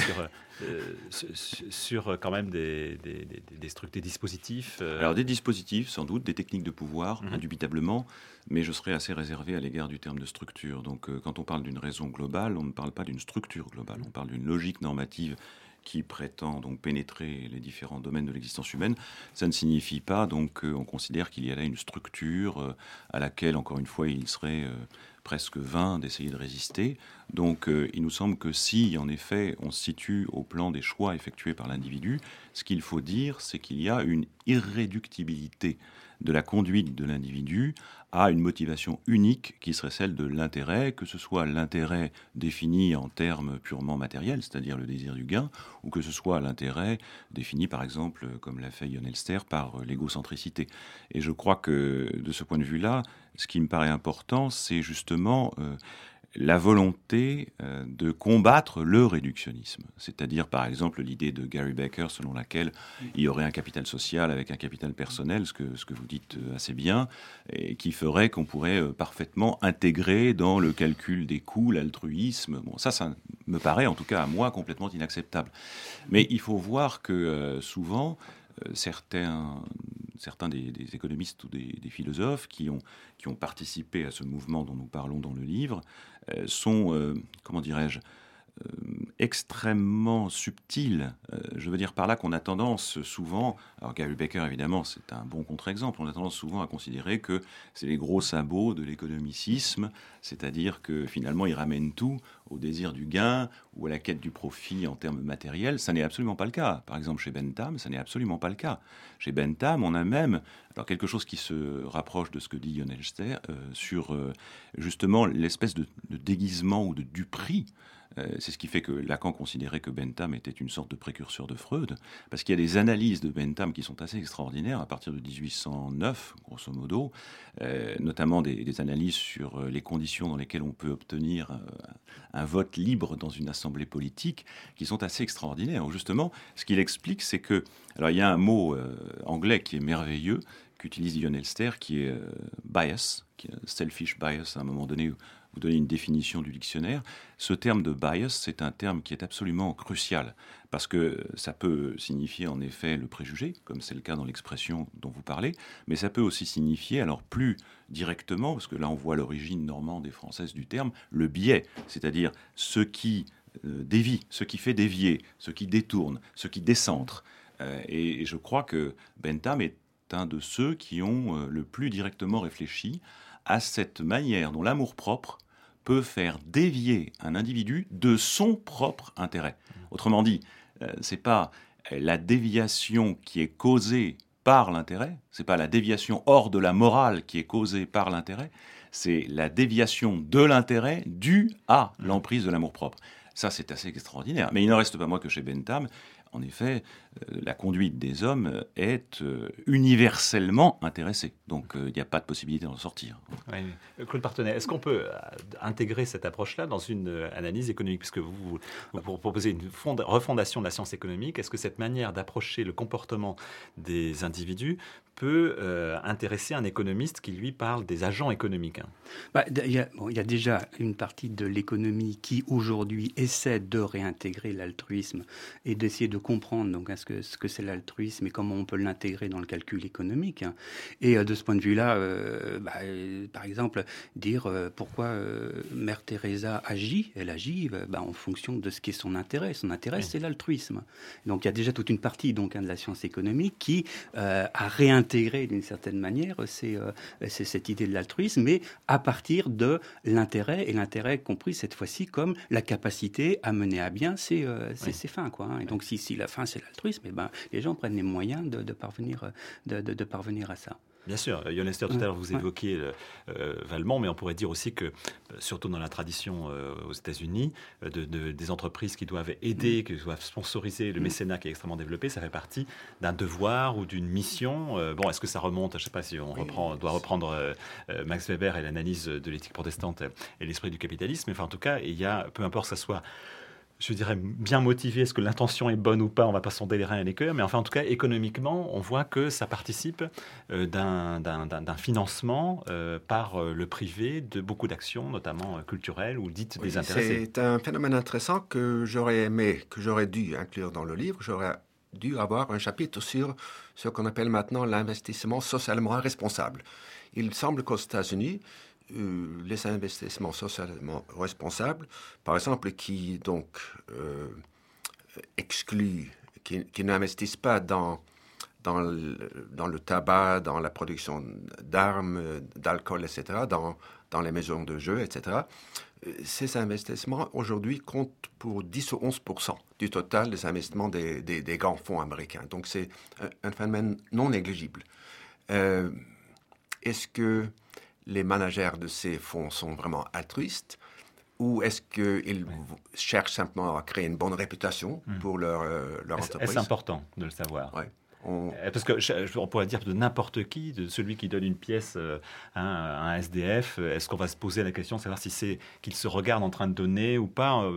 S6: sur quand même des dispositifs.
S7: Alors des dispositifs, sans doute, des techniques de pouvoir, indubitablement, mais je serais assez réservé à l'égard du terme de structure. Donc quand on parle d'une raison globale, on ne parle pas d'une structure globale, on parle d'une logique normative qui prétend donc pénétrer les différents domaines de l'existence humaine. Ça ne signifie pas donc qu'on considère qu'il y a là une structure à laquelle, encore une fois, il serait presque vain d'essayer de résister. Donc il nous semble que si, en effet, on se situe au plan des choix effectués par l'individu, ce qu'il faut dire, c'est qu'il y a une irréductibilité de la conduite de l'individu à une motivation unique qui serait celle de l'intérêt, que ce soit l'intérêt défini en termes purement matériels, c'est-à-dire le désir du gain, ou que ce soit l'intérêt défini, par exemple, comme l'a fait Jon Elster, par l'égocentricité. Et je crois que, de ce point de vue-là, ce qui me paraît important, c'est justement la volonté de combattre le réductionnisme. C'est-à-dire, par exemple, l'idée de Gary Becker selon laquelle il y aurait un capital social avec un capital personnel, ce que vous dites assez bien, et qui ferait qu'on pourrait parfaitement intégrer dans le calcul des coûts l'altruisme. Bon, ça me paraît, en tout cas à moi, complètement inacceptable. Mais il faut voir que souvent, certains des économistes ou des philosophes qui ont participé à ce mouvement dont nous parlons dans le livre sont, extrêmement subtil. Je veux dire par là qu'on a tendance souvent, alors Gary Becker évidemment c'est un bon contre-exemple, on a tendance souvent à considérer que c'est les gros sabots de l'économicisme, c'est-à-dire que finalement ils ramènent tout au désir du gain ou à la quête du profit en termes matériels. Ça n'est absolument pas le cas. Par exemple chez Bentham, ça n'est absolument pas le cas. Chez Bentham, on a même quelque chose qui se rapproche de ce que dit Lionel Ster sur justement l'espèce de déguisement ou de duperie. C'est ce qui fait que Lacan considérait que Bentham était une sorte de précurseur de Freud, parce qu'il y a des analyses de Bentham qui sont assez extraordinaires à partir de 1809, grosso modo, notamment des analyses sur les conditions dans lesquelles on peut obtenir un vote libre dans une assemblée politique, qui sont assez extraordinaires. Justement, ce qu'il explique, c'est que... Alors, il y a un mot anglais qui est merveilleux, qu'utilise Lionel Ster, qui est bias, qui est selfish bias. À un moment donné, vous donnez une définition du dictionnaire. Ce terme de bias, c'est un terme qui est absolument crucial, parce que ça peut signifier en effet le préjugé, comme c'est le cas dans l'expression dont vous parlez, mais ça peut aussi signifier, alors plus directement, parce que là on voit l'origine normande et française du terme, le biais, c'est-à-dire ce qui dévie, ce qui fait dévier, ce qui détourne, ce qui décentre. Et je crois que Bentham est un de ceux qui ont le plus directement réfléchi à cette manière dont l'amour-propre peut faire dévier un individu de son propre intérêt. Autrement dit, c'est pas la déviation qui est causée par l'intérêt, c'est pas la déviation hors de la morale qui est causée par l'intérêt, c'est la déviation de l'intérêt due à l'emprise de l'amour-propre. Ça, c'est assez extraordinaire. Mais il n'en reste pas moins que chez Bentham, en effet, la conduite des hommes est universellement intéressée. Donc, il n'y a pas de possibilité d'en sortir.
S6: Oui. Claude Partenay, est-ce qu'on peut intégrer cette approche-là dans une analyse économique ? Puisque vous proposez une refondation de la science économique, est-ce que cette manière d'approcher le comportement des individus peut intéresser un économiste qui, lui, parle des agents économiques ?
S5: Il y a déjà une partie de l'économie qui, aujourd'hui, essaie de réintégrer l'altruisme et d'essayer de comprendre donc, ce que c'est l'altruisme et comment on peut l'intégrer dans le calcul économique. Et de ce point de vue-là, par exemple, dire pourquoi Mère Teresa agit, elle agit en fonction de ce qui est son intérêt. Son intérêt, c'est l'altruisme. Donc il y a déjà toute une partie donc, de la science économique qui a réintégré d'une certaine manière c'est cette idée de l'altruisme, mais à partir de l'intérêt, et l'intérêt compris cette fois-ci comme la capacité à mener à bien ses fins. Quoi, hein. Et donc si la fin c'est l'altruisme, les gens prennent les moyens de parvenir à ça.
S6: Bien sûr, Lionel Ster, tout à l'heure vous évoquiez Valmont, mais on pourrait dire aussi que, surtout dans la tradition aux États-Unis, des entreprises qui doivent aider, qui doivent sponsoriser le mécénat qui est extrêmement développé, ça fait partie d'un devoir ou d'une mission. Est-ce que ça remonte, je ne sais pas si on doit reprendre Max Weber et l'analyse de l'éthique protestante et l'esprit du capitalisme, mais en tout cas, il y a, peu importe que ça soit, je dirais, bien motivé, est-ce que l'intention est bonne ou pas, on ne va pas sonder les reins et les cœurs, mais enfin, en tout cas, économiquement, on voit que ça participe d'un financement par le privé de beaucoup d'actions, notamment culturelles ou dites désintéressées.
S2: C'est un phénomène intéressant que j'aurais dû inclure dans le livre. J'aurais dû avoir un chapitre sur ce qu'on appelle maintenant l'investissement socialement responsable. Il semble qu'aux États-Unis, les investissements socialement responsables, par exemple, qui donc excluent, qui n'investissent pas dans le tabac, dans la production d'armes, d'alcool, etc., dans les maisons de jeu, etc., ces investissements, aujourd'hui, comptent pour 10 ou 11% du total des investissements des grands fonds américains. Donc, c'est un phénomène non négligible. Est-ce que les managers de ces fonds sont vraiment altruistes ou est-ce qu'ils cherchent simplement à créer une bonne réputation pour leur entreprise?
S6: Est-ce important de le savoir?
S2: Ouais.
S6: Parce qu'on pourrait dire de n'importe qui, de celui qui donne une pièce à un SDF, est-ce qu'on va se poser la question de savoir si c'est qu'il se regarde en train de donner ou pas?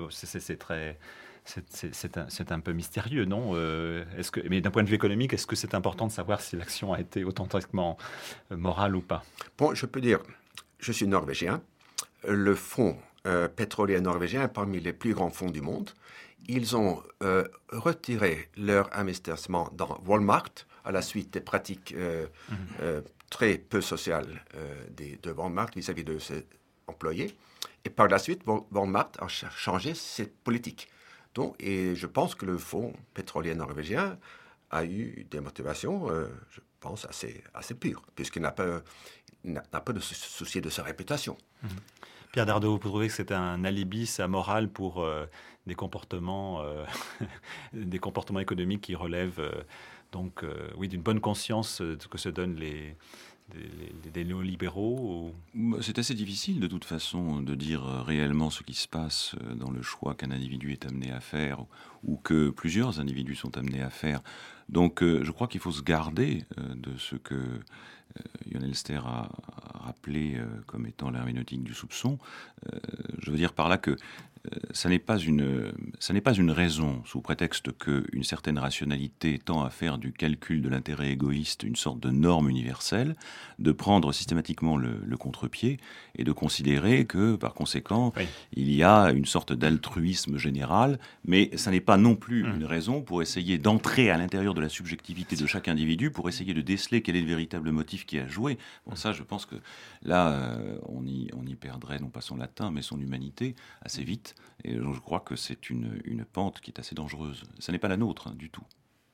S6: C'est un peu mystérieux, non? Mais d'un point de vue économique, est-ce que c'est important de savoir si l'action a été authentiquement morale ou pas?
S2: Bon, je peux dire, je suis norvégien. Le fonds pétrolier norvégien est parmi les plus grands fonds du monde. Ils ont retiré leur investissement dans Walmart à la suite des pratiques très peu sociales de Walmart vis-à-vis de ses employés. Et par la suite, Walmart a changé cette politique. Et je pense que le fonds pétrolier norvégien a eu des motivations, je pense, assez pures, puisqu'il n'a pas de souci de sa réputation.
S6: Pierre Dardot, vous trouvez que c'est un alibi, sa morale pour des comportements économiques qui relèvent d'une bonne conscience que se donnent des néolibéraux
S7: C'est assez difficile de toute façon de dire réellement ce qui se passe dans le choix qu'un individu est amené à faire ou que plusieurs individus sont amenés à faire. Donc je crois qu'il faut se garder de ce que Jon Elster a rappelé comme étant l'herméneutique du soupçon. Je veux dire par là que ça n'est pas une raison, sous prétexte qu'une certaine rationalité tend à faire du calcul de l'intérêt égoïste une sorte de norme universelle, de prendre systématiquement le contre-pied et de considérer que, par conséquent, il y a une sorte d'altruisme général, mais ça n'est pas non plus une raison pour essayer d'entrer à l'intérieur de la subjectivité de chaque individu, pour essayer de déceler quel est le véritable motif qui a joué. Bon, ça, je pense que là, on y perdrait non pas son latin, mais son humanité assez vite. Et je crois que c'est une pente qui est assez dangereuse. Ça n'est pas la nôtre, du tout.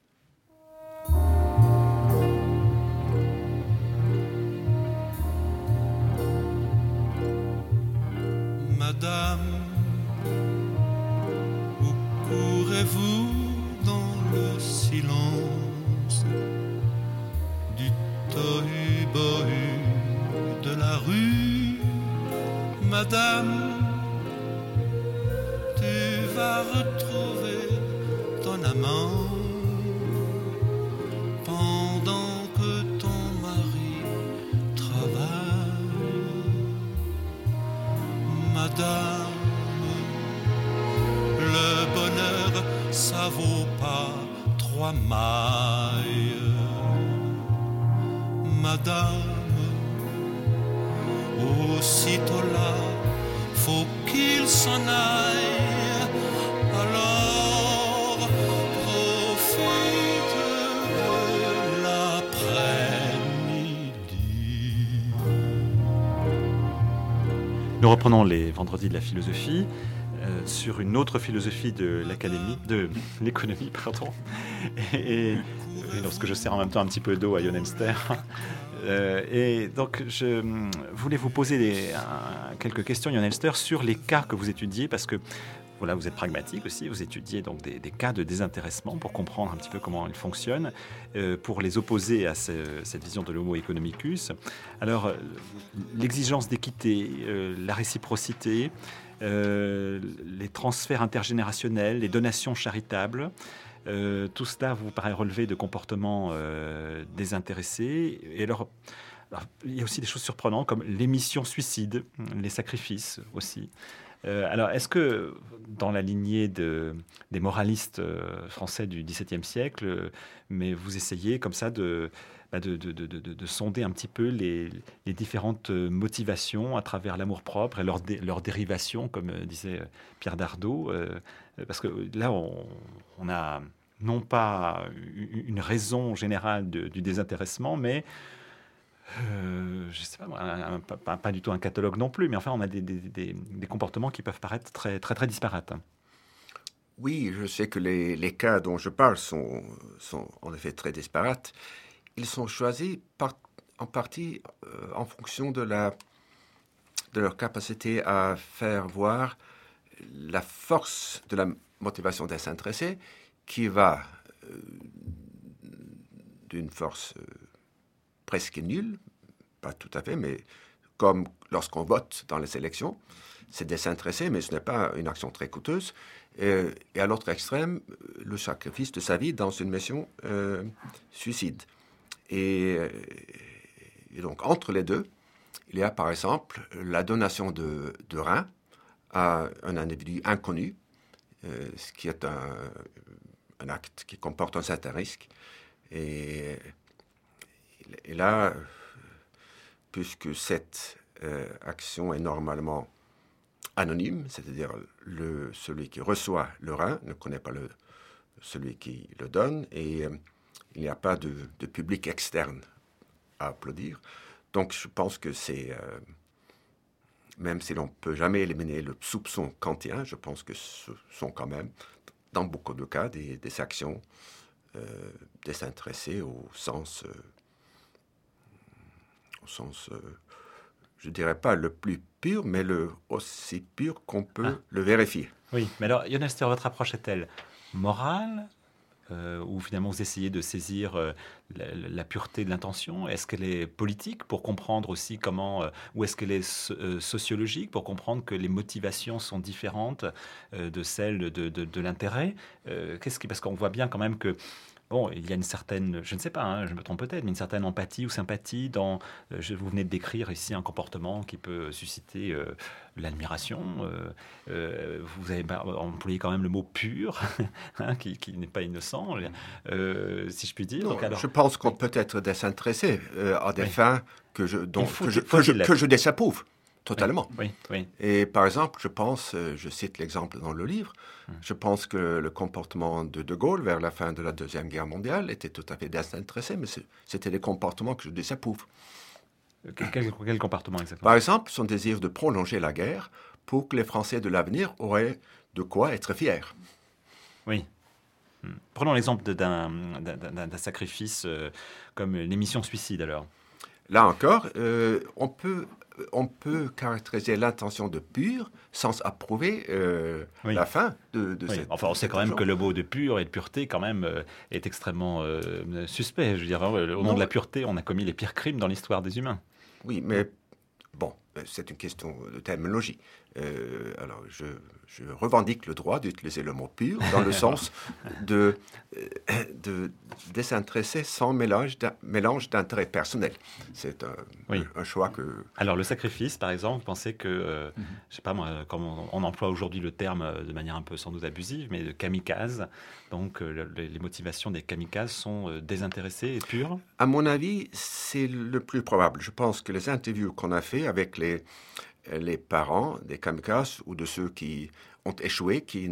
S8: Madame, où courez-vous dans le silence du tohu-bohu de la rue? Madame, tu vas retrouver ton amant pendant que ton mari travaille. Madame, le bonheur, ça vaut pas 3 mailles. Madame, aussitôt là, faut qu'il s'en aille. Alors profite de l'après-midi.
S6: Nous reprenons les vendredis de la philosophie sur une autre philosophie de l'économie, pardon. Et lorsque je sers en même temps un petit peu d'eau à Jon Elster. Et donc, je voulais vous poser quelques questions, Jon Elster, sur les cas que vous étudiez, parce que voilà, vous êtes pragmatique aussi, vous étudiez donc des cas de désintéressement pour comprendre un petit peu comment ils fonctionnent, pour les opposer à cette vision de l'homo economicus. Alors, l'exigence d'équité, la réciprocité, les transferts intergénérationnels, les donations charitables, tout cela vous paraît relever de comportements désintéressés. Et alors, il y a aussi des choses surprenantes comme l'émission suicide, les sacrifices aussi. Alors, est-ce que dans la lignée des moralistes français du XVIIe siècle, mais vous essayez comme ça de sonder un petit peu les différentes motivations à travers l'amour-propre et leur dérivation, comme disait Pierre Dardot, parce que là, on a non pas une raison générale du désintéressement, mais je ne sais pas du tout un catalogue non plus, mais enfin, on a des comportements qui peuvent paraître très, très, très disparates.
S2: Oui, je sais que les cas dont je parle sont en effet très disparates. Ils sont choisis en partie en fonction de leur capacité à faire voir la force de la motivation désintéressée qui va d'une force presque nulle, pas tout à fait, mais comme lorsqu'on vote dans les élections, c'est désintéressé, mais ce n'est pas une action très coûteuse. Et à l'autre extrême, le sacrifice de sa vie dans une mission suicide. Et donc, entre les deux, il y a par exemple la donation de reins à un individu inconnu, ce qui est un acte qui comporte un certain risque. Et là, puisque cette action est normalement anonyme, c'est-à-dire celui qui reçoit le rein ne connaît pas celui qui le donne, et il n'y a pas de public externe à applaudir. Donc je pense que c'est même si l'on ne peut jamais éliminer le soupçon kantien, je pense que ce sont quand même, dans beaucoup de cas, des actions désintéressées au sens je ne dirais pas le plus pur, mais le aussi pur qu'on peut le vérifier.
S6: Oui, mais alors, Ionesteur, votre approche est-elle morale ou finalement vous essayez de saisir la pureté de l'intention? Est-ce qu'elle est politique pour comprendre aussi comment, ou est-ce qu'elle est sociologique pour comprendre que les motivations sont différentes de celles de l'intérêt? Parce qu'on voit bien quand même que bon, il y a une certaine, je ne sais pas, hein, je me trompe peut-être, mais une certaine empathie ou sympathie dans. Vous venez de décrire ici un comportement qui peut susciter l'admiration. Vous avez employé quand même le mot pur, hein, qui n'est pas innocent, si je puis dire.
S2: Non,
S6: Donc, alors,
S2: je pense qu'on peut être désintéressé à des fins que
S6: faut-il
S2: je désapprouve. Totalement.
S6: Oui.
S2: Et par exemple, je pense, je cite l'exemple dans le livre, je pense que le comportement de De Gaulle vers la fin de la Deuxième Guerre mondiale était tout à fait désintéressé, mais c'était des comportements que je désapprouve.
S6: Quel comportement exactement?
S2: Par exemple, son désir de prolonger la guerre pour que les Français de l'avenir auraient de quoi être fiers.
S6: Oui. Prenons l'exemple d'un sacrifice comme l'émission Suicide alors.
S2: Là encore, on peut caractériser l'intention de pur sans approuver la fin de cette.
S6: Enfin, on sait quand même que le mot de pur et de pureté, quand même, est extrêmement suspect. Je veux dire, au nom de la pureté, on a commis les pires crimes dans l'histoire des humains.
S2: Oui, mais bon, c'est une question de terminologie. Alors, je revendique le droit d'utiliser le mot pur dans le sens de désintéressé sans mélange d'intérêt personnel. C'est un choix que...
S6: Alors, le sacrifice, par exemple, vous pensez que, je sais pas moi, comme on emploie aujourd'hui le terme de manière un peu sans doute abusive, mais de kamikaze, donc les motivations des kamikazes sont désintéressées et pures?
S2: À mon avis, c'est le plus probable. Je pense que les interviews qu'on a fait avec les parents des kamikazes ou de ceux qui ont échoué, qui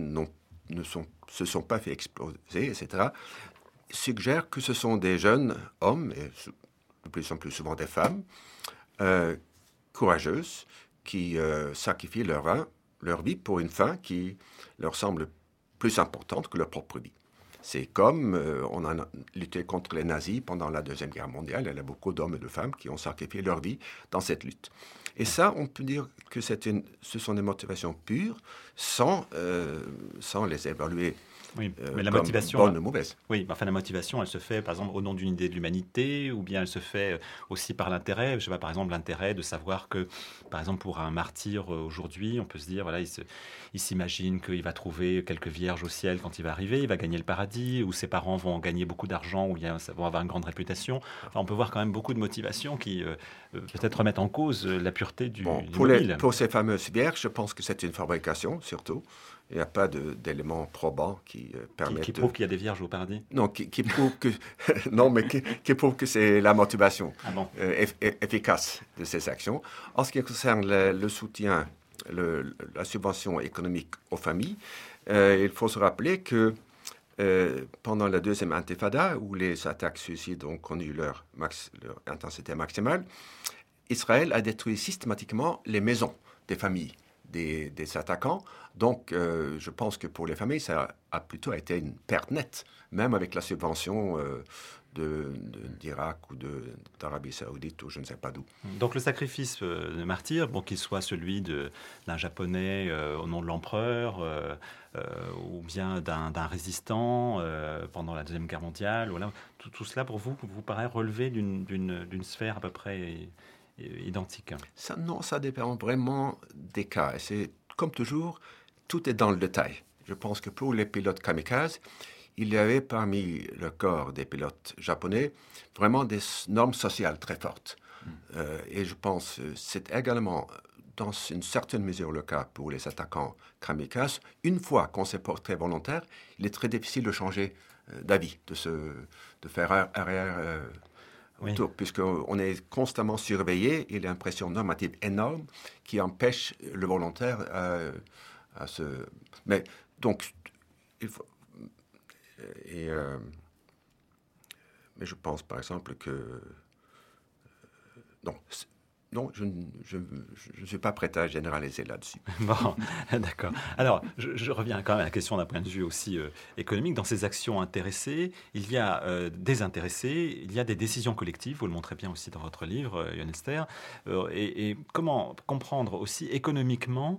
S2: se sont pas fait exploser, etc., suggèrent que ce sont des jeunes hommes, et de plus en plus souvent des femmes, courageuses, qui sacrifient leur vie pour une fin qui leur semble plus importante que leur propre vie. C'est comme on a lutté contre les nazis pendant la Deuxième Guerre mondiale. Il y a beaucoup d'hommes et de femmes qui ont sacrifié leur vie dans cette lutte. Et ça, on peut dire que ce sont des motivations pures sans les évaluer
S6: mais la
S2: comme
S6: motivation,
S2: bonnes ou mauvaises.
S6: Oui, enfin la motivation, elle se fait par exemple au nom d'une idée de l'humanité, ou bien elle se fait aussi par l'intérêt. Je sais pas, par exemple l'intérêt de savoir que, par exemple pour un martyr aujourd'hui, on peut se dire voilà, il s'imagine qu'il va trouver quelques vierges au ciel quand il va arriver, il va gagner le paradis, ou ses parents vont gagner beaucoup d'argent, ou bien vont avoir une grande réputation. Enfin, on peut voir quand même beaucoup de motivations qui peut-être remettent en cause la pureté du mobile.
S2: Pour ces fameuses vierges, je pense que c'est une fabrication surtout. Il n'y a pas d'éléments probants qui permettent...
S6: Qui prouvent qu'il y a des vierges au paradis?
S2: Non, qui prouvent que... non, mais qui prouvent que c'est la motivation efficace de ces actions. En ce qui concerne le soutien, la subvention économique aux familles, il faut se rappeler que pendant la deuxième intifada, où les attaques suicides ont connu leur intensité maximale, Israël a détruit systématiquement les maisons des familles des attaquants. Donc, je pense que pour les familles, ça a plutôt été une perte nette, même avec la subvention d'Irak ou d'Arabie Saoudite ou je ne sais pas d'où.
S6: Donc, le sacrifice de martyr, bon, qu'il soit celui d'un Japonais au nom de l'empereur, ou bien d'un résistant pendant la Deuxième Guerre mondiale, voilà, tout cela, pour vous paraît relever d'une sphère à peu près identique?
S2: Ça dépend vraiment des cas. C'est comme toujours, tout est dans le détail. Je pense que pour les pilotes kamikazes, il y avait parmi le corps des pilotes japonais vraiment des normes sociales très fortes. Et je pense que c'est également, dans une certaine mesure, le cas pour les attaquants kamikazes. Une fois qu'on s'est porté volontaire, il est très difficile de changer d'avis, de faire arrière puisqu'on est constamment surveillé et l'impression normative énorme qui empêche le volontaire à se... Mais donc, il faut... mais je pense par exemple que Non, je ne suis pas prêt à généraliser là-dessus.
S6: Bon, d'accord. Alors, je reviens quand même à la question d'un point de vue aussi économique. Dans ces actions intéressées, il y a des intéressés, il y a des décisions collectives, vous le montrez bien aussi dans votre livre, Yohann Elster. Et comment comprendre aussi économiquement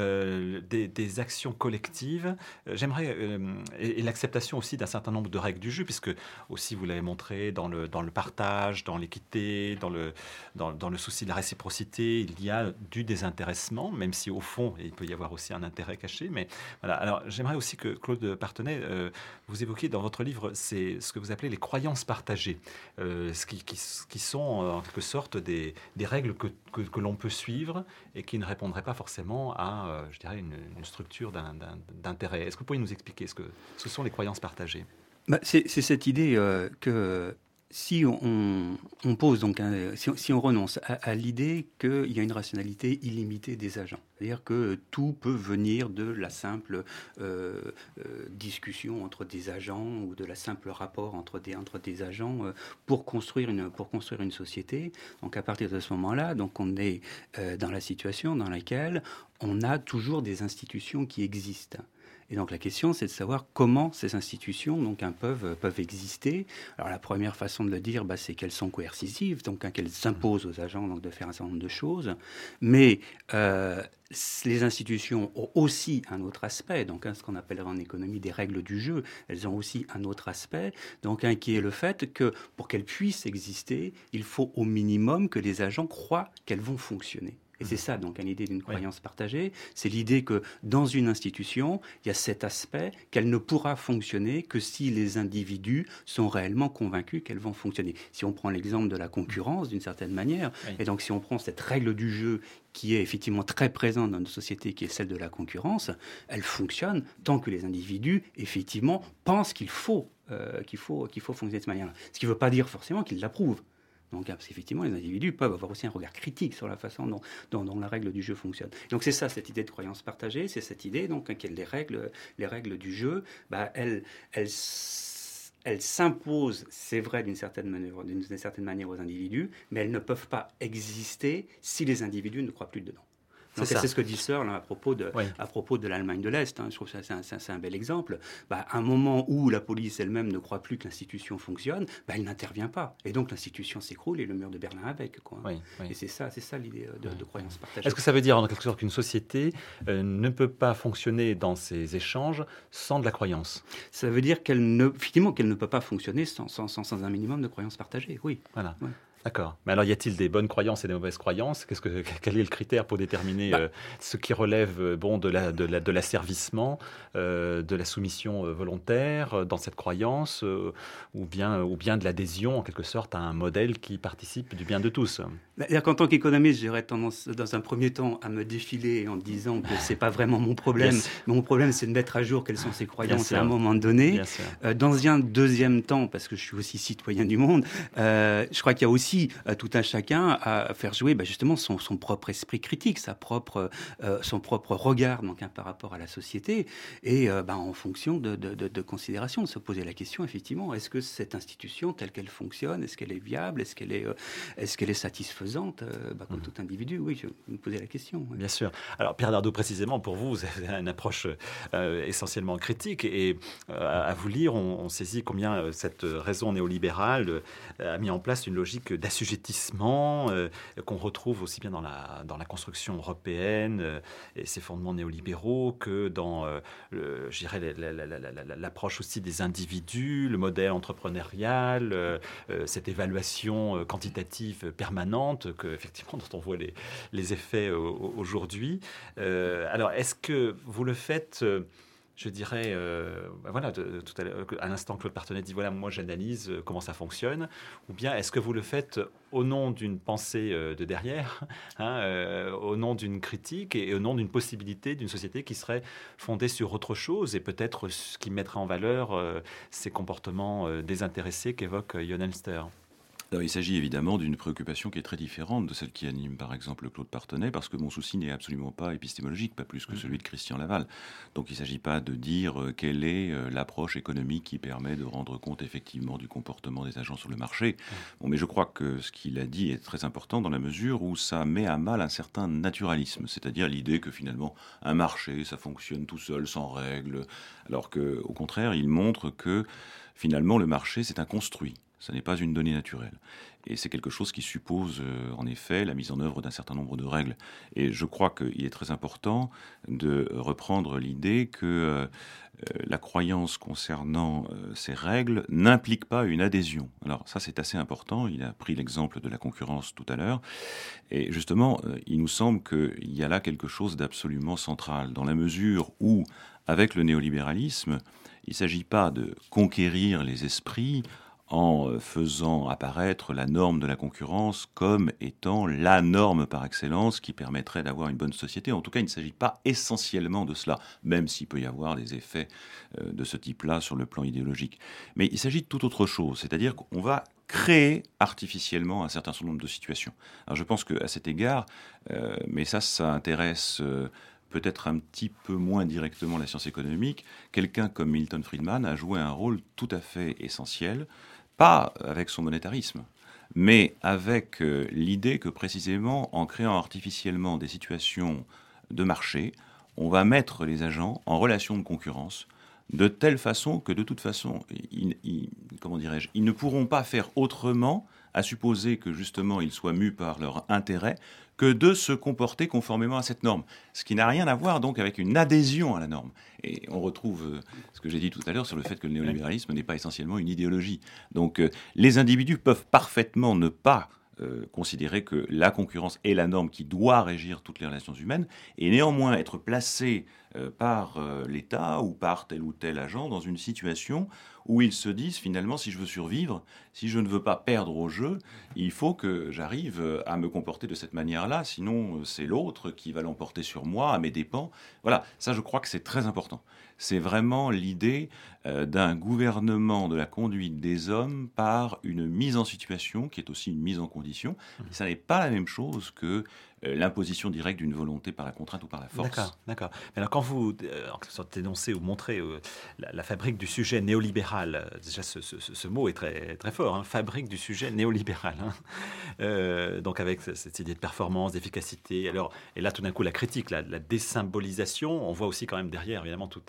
S6: des actions collectives. J'aimerais, et l'acceptation aussi d'un certain nombre de règles du jeu, puisque aussi vous l'avez montré dans le partage, dans l'équité, dans le souci de la réciprocité, il y a du désintéressement, même si au fond, il peut y avoir aussi un intérêt caché. Mais voilà. Alors, j'aimerais aussi que Claude Partenay, vous évoquiez dans votre livre, c'est ce que vous appelez les croyances partagées, qui sont en quelque sorte des règles que l'on peut suivre et qui ne répondraient pas forcément à, je dirais, une structure d'intérêt. Est-ce que vous pourriez nous expliquer ce que sont les croyances partagées ?
S5: C'est cette idée que si on pose donc si on renonce à l'idée qu'il y a une rationalité illimitée des agents, c'est-à-dire que tout peut venir de la simple discussion entre des agents ou de la simple rapport entre des agents pour construire une société. Donc à partir de ce moment-là, donc on est dans la situation dans laquelle on a toujours des institutions qui existent. Et donc la question, c'est de savoir comment ces institutions donc, peuvent exister. Alors la première façon de le dire, c'est qu'elles sont coercitives, donc qu'elles imposent aux agents donc, de faire un certain nombre de choses. Mais les institutions ont aussi un autre aspect, donc ce qu'on appellerait en économie des règles du jeu. Elles ont aussi un autre aspect, donc qui est le fait que pour qu'elles puissent exister, il faut au minimum que les agents croient qu'elles vont fonctionner. Et c'est ça, donc, l'idée d'une croyance partagée. C'est l'idée que dans une institution, il y a cet aspect qu'elle ne pourra fonctionner que si les individus sont réellement convaincus qu'elles vont fonctionner. Si on prend l'exemple de la concurrence, d'une certaine manière, et donc si on prend cette règle du jeu qui est effectivement très présente dans notre société, qui est celle de la concurrence, elle fonctionne tant que les individus, effectivement, pensent qu'il faut fonctionner de cette manière-là. Ce qui ne veut pas dire forcément qu'ils l'approuvent. Donc, parce qu'effectivement, les individus peuvent avoir aussi un regard critique sur la façon dont la règle du jeu fonctionne. Donc, c'est ça, cette idée de croyance partagée, c'est cette idée donc que les règles du jeu, elles s'imposent, c'est vrai, d'une certaine manière aux individus, mais elles ne peuvent pas exister si les individus ne croient plus dedans. C'est ce que dit Searle à propos de l'Allemagne de l'Est. Je trouve que c'est un bel exemple. À un moment où la police elle-même ne croit plus que l'institution fonctionne, elle n'intervient pas. Et donc l'institution s'écroule et le mur de Berlin avec. Et c'est ça l'idée de croyance partagée.
S6: Est-ce que ça veut dire en quelque sorte qu'une société ne peut pas fonctionner dans ses échanges sans de la croyance ?
S5: Ça veut dire qu'elle ne peut pas fonctionner sans un minimum de croyance partagée, oui.
S6: Voilà. Ouais. D'accord. Mais alors, y a-t-il des bonnes croyances et des mauvaises croyances ? Quel est le critère pour déterminer ce qui relève de l'asservissement, de la soumission volontaire dans cette croyance, ou bien de l'adhésion, en quelque sorte, à un modèle qui participe du bien de tous ?
S5: C'est-à-dire qu'en tant qu'économiste, j'aurais tendance, dans un premier temps, à me défiler en disant que c'est pas vraiment mon problème. Mais mon problème, c'est de mettre à jour quelles sont ces croyances à un moment donné. Dans un deuxième temps, parce que je suis aussi citoyen du monde, je crois qu'il y a aussi tout un chacun à faire jouer justement son propre esprit critique, son propre regard par rapport à la société, et en fonction de considérations, de se poser la question effectivement, est-ce que cette institution telle qu'elle fonctionne, est-ce qu'elle est viable, est-ce qu'elle est satisfaisante, comme tout individu, oui, je vais me poser la question. Oui.
S6: Bien sûr. Alors Pierre Dardot, précisément pour vous avez une approche essentiellement critique, et à vous lire, on saisit combien cette raison néolibérale a mis en place une logique d'assujettissement qu'on retrouve aussi bien dans la construction européenne et ses fondements néolibéraux que dans, je dirais, l'approche aussi des individus, le modèle entrepreneurial, cette évaluation quantitative permanente effectivement, dont on voit les effets aujourd'hui. Alors, est-ce que vous le faites... Je dirais, tout à l'instant, Claude Partenay dit, moi j'analyse comment ça fonctionne, ou bien est-ce que vous le faites au nom d'une pensée de derrière, au nom d'une critique et au nom d'une possibilité d'une société qui serait fondée sur autre chose et peut-être qui mettrait en valeur ces comportements désintéressés qu'évoque Yohann Elster ?
S7: Alors, il s'agit évidemment d'une préoccupation qui est très différente de celle qui anime par exemple Claude Partenay, parce que mon souci n'est absolument pas épistémologique, pas plus que celui de Christian Laval. Donc il ne s'agit pas de dire quelle est l'approche économique qui permet de rendre compte effectivement du comportement des agents sur le marché. Bon, mais je crois que ce qu'il a dit est très important dans la mesure où ça met à mal un certain naturalisme, c'est-à-dire l'idée que finalement un marché, ça fonctionne tout seul, sans règles, alors qu'au contraire, il montre que finalement le marché, c'est un construit. Ça n'est pas une donnée naturelle. Et c'est quelque chose qui suppose, en effet, la mise en œuvre d'un certain nombre de règles. Et je crois qu'il est très important de reprendre l'idée que la croyance concernant ces règles n'implique pas une adhésion. Alors ça, c'est assez important. Il a pris l'exemple de la concurrence tout à l'heure. Et justement, il nous semble qu'il y a là quelque chose d'absolument central, dans la mesure où, avec le néolibéralisme, il ne s'agit pas de conquérir les esprits en faisant apparaître la norme de la concurrence comme étant la norme par excellence qui permettrait d'avoir une bonne société. En tout cas, il ne s'agit pas essentiellement de cela, même s'il peut y avoir des effets de ce type-là sur le plan idéologique. Mais il s'agit de tout autre chose, c'est-à-dire qu'on va créer artificiellement un certain nombre de situations. Alors je pense qu'à cet égard, mais ça intéresse peut-être un petit peu moins directement la science économique, quelqu'un comme Milton Friedman a joué un rôle tout à fait essentiel, pas avec son monétarisme, mais avec l'idée que précisément en créant artificiellement des situations de marché, on va mettre les agents en relation de concurrence de telle façon que de toute façon, ils ne pourront pas faire autrement, à supposer que justement ils soient mus par leur intérêt, que de se comporter conformément à cette norme. Ce qui n'a rien à voir donc avec une adhésion à la norme. Et on retrouve ce que j'ai dit tout à l'heure sur le fait que le néolibéralisme n'est pas essentiellement une idéologie. Donc les individus peuvent parfaitement ne pas considérer que la concurrence est la norme qui doit régir toutes les relations humaines, et néanmoins être placés par l'État ou par tel ou tel agent dans une situation où ils se disent finalement, si je veux survivre, si je ne veux pas perdre au jeu, il faut que j'arrive à me comporter de cette manière-là, sinon c'est l'autre qui va l'emporter sur moi, à mes dépens. Voilà, ça je crois que c'est très important. C'est vraiment l'idée d'un gouvernement de la conduite des hommes par une mise en situation qui est aussi une mise en condition. Et ça n'est pas la même chose que l'imposition directe d'une volonté par la contrainte ou par la force.
S6: D'accord. Mais alors quand vous dénoncez ou montrez la fabrique du sujet néolibéral, déjà ce mot est très, très fort, hein, fabrique du sujet néolibéral. Hein. Donc avec cette idée de performance, d'efficacité. Alors, et là tout d'un coup la critique, la désymbolisation, on voit aussi quand même derrière évidemment tout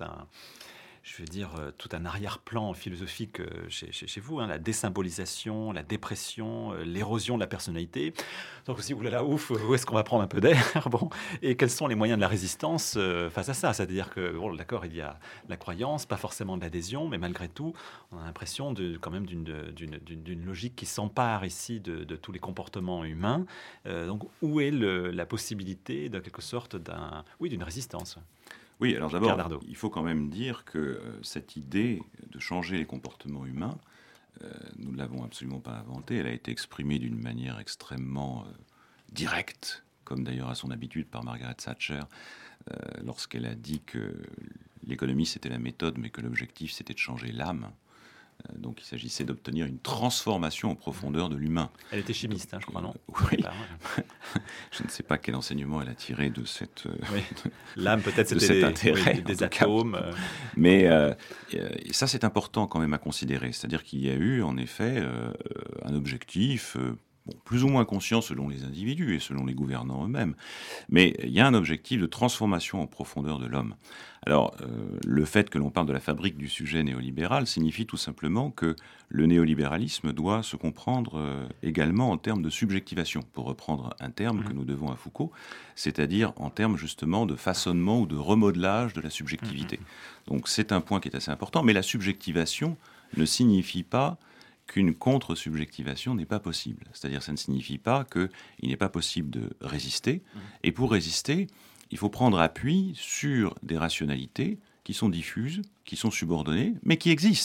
S6: un arrière-plan philosophique chez vous, hein, la désymbolisation, la dépression, l'érosion de la personnalité. Donc aussi, oulala, ouf, où est-ce qu'on va prendre un peu d'air? Bon, et quels sont les moyens de la résistance face à ça? C'est-à-dire que, bon, d'accord, il y a la croyance, pas forcément de l'adhésion, mais malgré tout, on a l'impression quand même d'une logique qui s'empare ici de tous les comportements humains. Donc, où est la possibilité, de quelque sorte, d'une résistance?
S7: Oui, alors d'abord, il faut quand même dire que cette idée de changer les comportements humains, nous ne l'avons absolument pas inventée. Elle a été exprimée d'une manière extrêmement directe, comme d'ailleurs à son habitude par Margaret Thatcher, lorsqu'elle a dit que l'économie c'était la méthode, mais que l'objectif c'était de changer l'âme. Donc il s'agissait d'obtenir une transformation en profondeur de l'humain.
S6: Elle était chimiste, je crois, non?
S7: Oui. Je ne sais pas quel enseignement elle a tiré de cette...
S6: L'âme, peut-être, c'était des atomes.
S7: Mais ça, c'est important quand même à considérer. C'est-à-dire qu'il y a eu, en effet, un objectif... plus ou moins conscient selon les individus et selon les gouvernants eux-mêmes. Mais il y a un objectif de transformation en profondeur de l'homme. Alors, le fait que l'on parle de la fabrique du sujet néolibéral signifie tout simplement que le néolibéralisme doit se comprendre également en termes de subjectivation, pour reprendre un terme que nous devons à Foucault, c'est-à-dire en termes justement de façonnement ou de remodelage de la subjectivité. Donc c'est un point qui est assez important, mais la subjectivation ne signifie pas qu'une contre-subjectivation n'est pas possible. C'est-à-dire, ça ne signifie pas qu'il n'est pas possible de résister. Et pour résister, il faut prendre appui sur des rationalités qui sont diffuses, qui sont subordonnées, mais qui existent.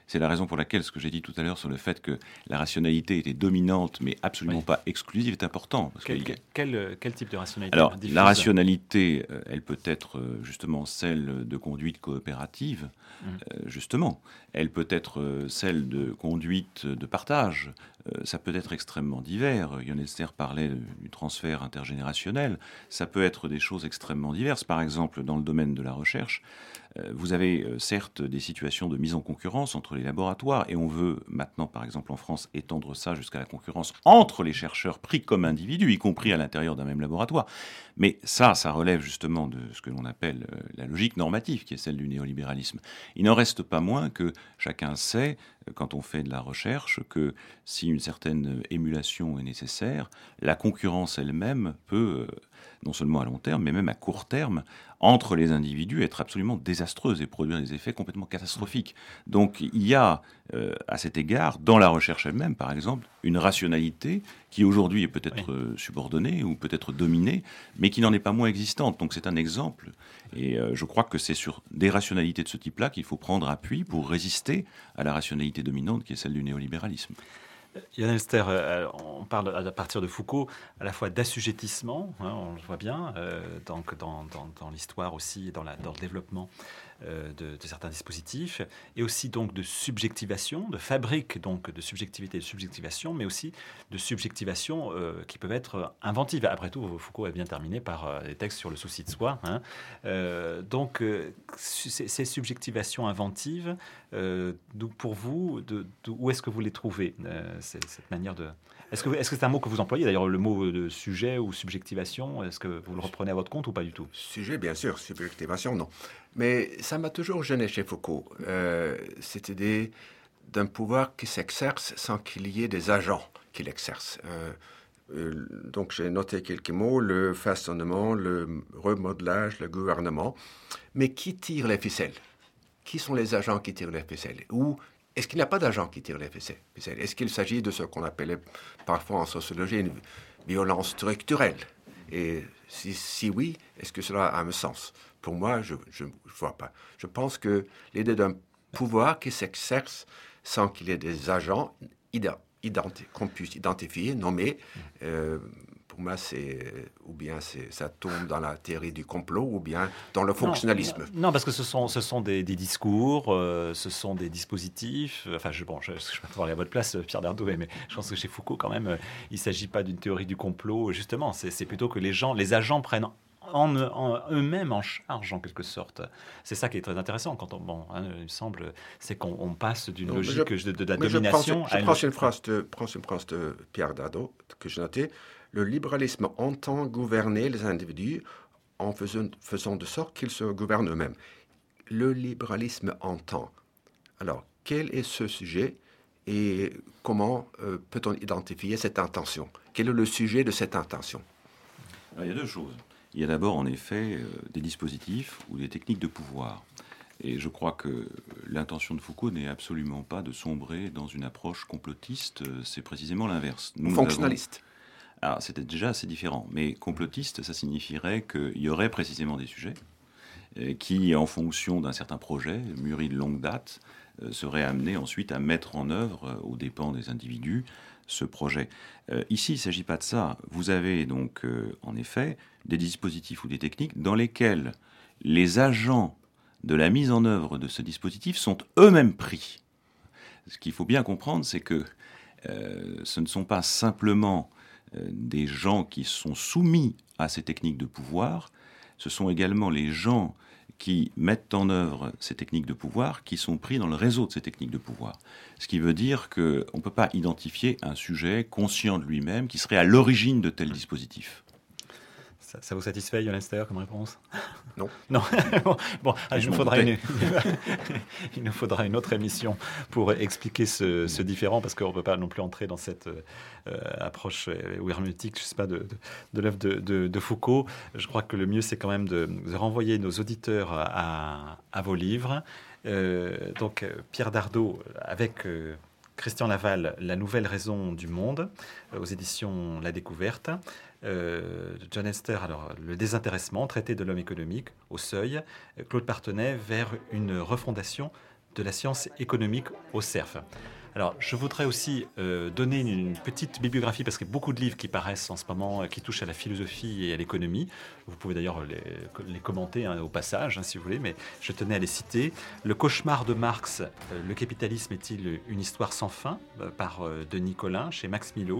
S7: C'est la raison pour laquelle ce que j'ai dit tout à l'heure sur le fait que la rationalité était dominante, mais absolument pas exclusive, est important. Parce
S6: quel type de rationalité?
S7: Alors, la rationalité, elle peut être justement celle de conduite coopérative, justement. Elle peut être celle de conduite de partage. Ça peut être extrêmement divers. Jon Elster parlait du transfert intergénérationnel. Ça peut être des choses extrêmement diverses. Par exemple, dans le domaine de la recherche, vous avez certes des situations de mise en concurrence entre les laboratoires, et on veut maintenant, par exemple en France, étendre ça jusqu'à la concurrence entre les chercheurs pris comme individus, y compris à l'intérieur d'un même laboratoire. Mais ça relève justement de ce que l'on appelle la logique normative, qui est celle du néolibéralisme. Il n'en reste pas moins que chacun sait, quand on fait de la recherche, que si une certaine émulation est nécessaire, la concurrence elle-même peut, non seulement à long terme, mais même à court terme, entre les individus, être absolument désastreuse et produire des effets complètement catastrophiques. Donc il y a, à cet égard, dans la recherche elle-même, par exemple, une rationalité qui aujourd'hui est peut-être subordonnée ou peut-être dominée, mais qui n'en est pas moins existante. Donc c'est un exemple. Et je crois que c'est sur des rationalités de ce type-là qu'il faut prendre appui pour résister à la rationalité dominante qui est celle du néolibéralisme.
S6: Jon Elster, on parle à partir de Foucault à la fois d'assujettissement, on le voit bien, donc dans l'histoire aussi, dans le développement de certains dispositifs, et aussi donc de subjectivation, de fabrique donc de subjectivité et de subjectivation, mais aussi de subjectivation qui peuvent être inventives. Après tout, Foucault a bien terminé par des textes sur le souci de soi. Donc, ces subjectivations inventives, pour vous, où est-ce que vous les trouvez, cette manière de... Est-ce que c'est un mot que vous employez, d'ailleurs, le mot de sujet ou subjectivation? Est-ce que vous le reprenez à votre compte ou pas du tout?
S2: Sujet, bien sûr. Subjectivation, non. Mais ça m'a toujours gêné chez Foucault. Cette idée d'un pouvoir qui s'exerce sans qu'il y ait des agents qui l'exercent. Donc j'ai noté quelques mots: le façonnement, le remodelage, le gouvernement. Mais qui tire les ficelles? Qui sont les agents qui tirent les ficelles? Ou est-ce qu'il n'y a pas d'agents qui tirent les ficelles? Est-ce qu'il s'agit de ce qu'on appelait parfois en sociologie une violence structurelle? Et si oui, est-ce que cela a un sens? Pour moi, je ne vois pas. Je pense que l'idée d'un pouvoir qui s'exerce sans qu'il y ait des agents qu'on puisse identifier, nommer, pour moi, ou bien ça tombe dans la théorie du complot, ou bien dans le fonctionnalisme.
S6: Non, parce que ce sont des discours, ce sont des dispositifs. Enfin, je ne vais pas parler à votre place, Pierre Dardot, mais je pense que chez Foucault, quand même, il ne s'agit pas d'une théorie du complot. Justement, c'est plutôt que les agents prennent en eux-mêmes en charge, en quelque sorte. C'est ça qui est très intéressant quand il me semble, c'est qu'on passe d'une logique de la domination à
S2: une logique. Je prends une phrase de Pierre Dardot que j'ai notée. Le libéralisme entend gouverner les individus en faisant de sorte qu'ils se gouvernent eux-mêmes. Le libéralisme entend. Alors, quel est ce sujet et comment peut-on identifier cette intention? Quel est le sujet de cette intention?
S7: Alors, il y a deux choses. Il y a d'abord, en effet, des dispositifs ou des techniques de pouvoir. Et je crois que l'intention de Foucault n'est absolument pas de sombrer dans une approche complotiste. C'est précisément l'inverse.
S2: Fonctionnaliste.
S7: Alors, c'était déjà assez différent. Mais complotiste, ça signifierait qu'il y aurait précisément des sujets qui, en fonction d'un certain projet, mûri de longue date, seraient amenés ensuite à mettre en œuvre, aux dépens des individus, ce projet. Ici, il ne s'agit pas de ça. Vous avez donc, en effet, des dispositifs ou des techniques dans lesquels les agents de la mise en œuvre de ce dispositif sont eux-mêmes pris. Ce qu'il faut bien comprendre, c'est que ce ne sont pas simplement des gens qui sont soumis à ces techniques de pouvoir, ce sont également les gens qui mettent en œuvre ces techniques de pouvoir qui sont pris dans le réseau de ces techniques de pouvoir. Ce qui veut dire qu'on ne peut pas identifier un sujet conscient de lui-même qui serait à l'origine de tel dispositif.
S6: Ça vous satisfait, Jon Elster, comme réponse?
S2: Non.
S6: Non. Bon, il nous faudra une autre émission pour expliquer ce différent, parce qu'on ne peut pas non plus entrer dans cette approche ou hermétique, je sais pas, de l'œuvre de Foucault. Je crois que le mieux, c'est quand même de renvoyer nos auditeurs à vos livres. Donc, Pierre Dardot, avec Christian Laval, La nouvelle raison du monde, aux éditions La Découverte. Jon Elster, alors Le désintéressement, traité de l'homme économique, au Seuil. Claude Partenay, Vers une refondation de la science économique au CERF. Alors, je voudrais aussi donner une petite bibliographie, parce qu'il y a beaucoup de livres qui paraissent en ce moment, qui touchent à la philosophie et à l'économie. Vous pouvez d'ailleurs les commenter au passage, si vous voulez, mais je tenais à les citer. Le cauchemar de Marx, Le capitalisme est-il une histoire sans fin, par Denis Collin, chez Max Millot.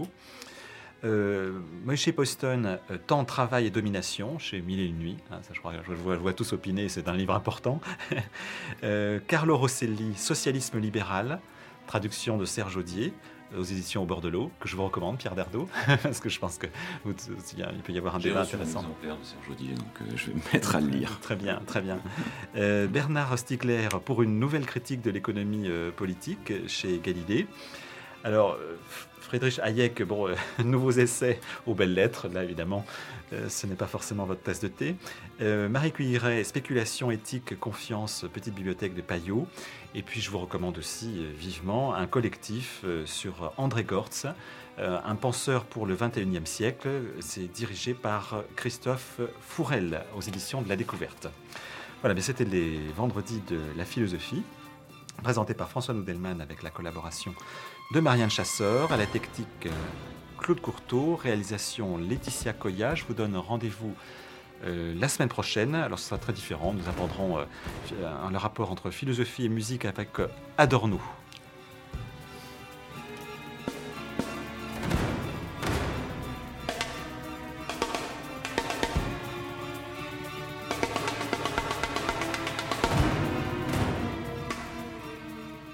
S6: Moïse Poston, Temps, travail et domination, chez Mille et une nuits. Ça, je crois que je vois tous opiner, c'est un livre important. Carlo Rosselli, Socialisme libéral, traduction de Serge Audier, aux éditions Au bord de l'eau, que je vous recommande, Pierre Derdot, parce que je pense qu'il peut y avoir un débat intéressant.
S7: J'ai reçu un exemplaire de Serge Audier, donc je vais me mettre à le lire.
S6: Très bien, très bien. Bernard Stiegler, pour une nouvelle critique de l'économie politique, chez Galilée. Alors, Friedrich Hayek, nouveaux essais aux belles lettres, là évidemment, ce n'est pas forcément votre tasse de thé. Marie Cuilleret, Spéculation, éthique, confiance, petite bibliothèque de Payot. Et puis je vous recommande aussi vivement un collectif sur André Gortz, un penseur pour le XXIe siècle. C'est dirigé par Christophe Fourel aux éditions de La Découverte. Voilà, mais c'était les vendredis de la philosophie, présenté par François Noudelman avec la collaboration de Marianne Chasseur, à la technique Claude Courteau, réalisation Laetitia Coya. Je vous donne rendez-vous la semaine prochaine. Alors ce sera très différent, nous aborderons le rapport entre philosophie et musique avec Adorno.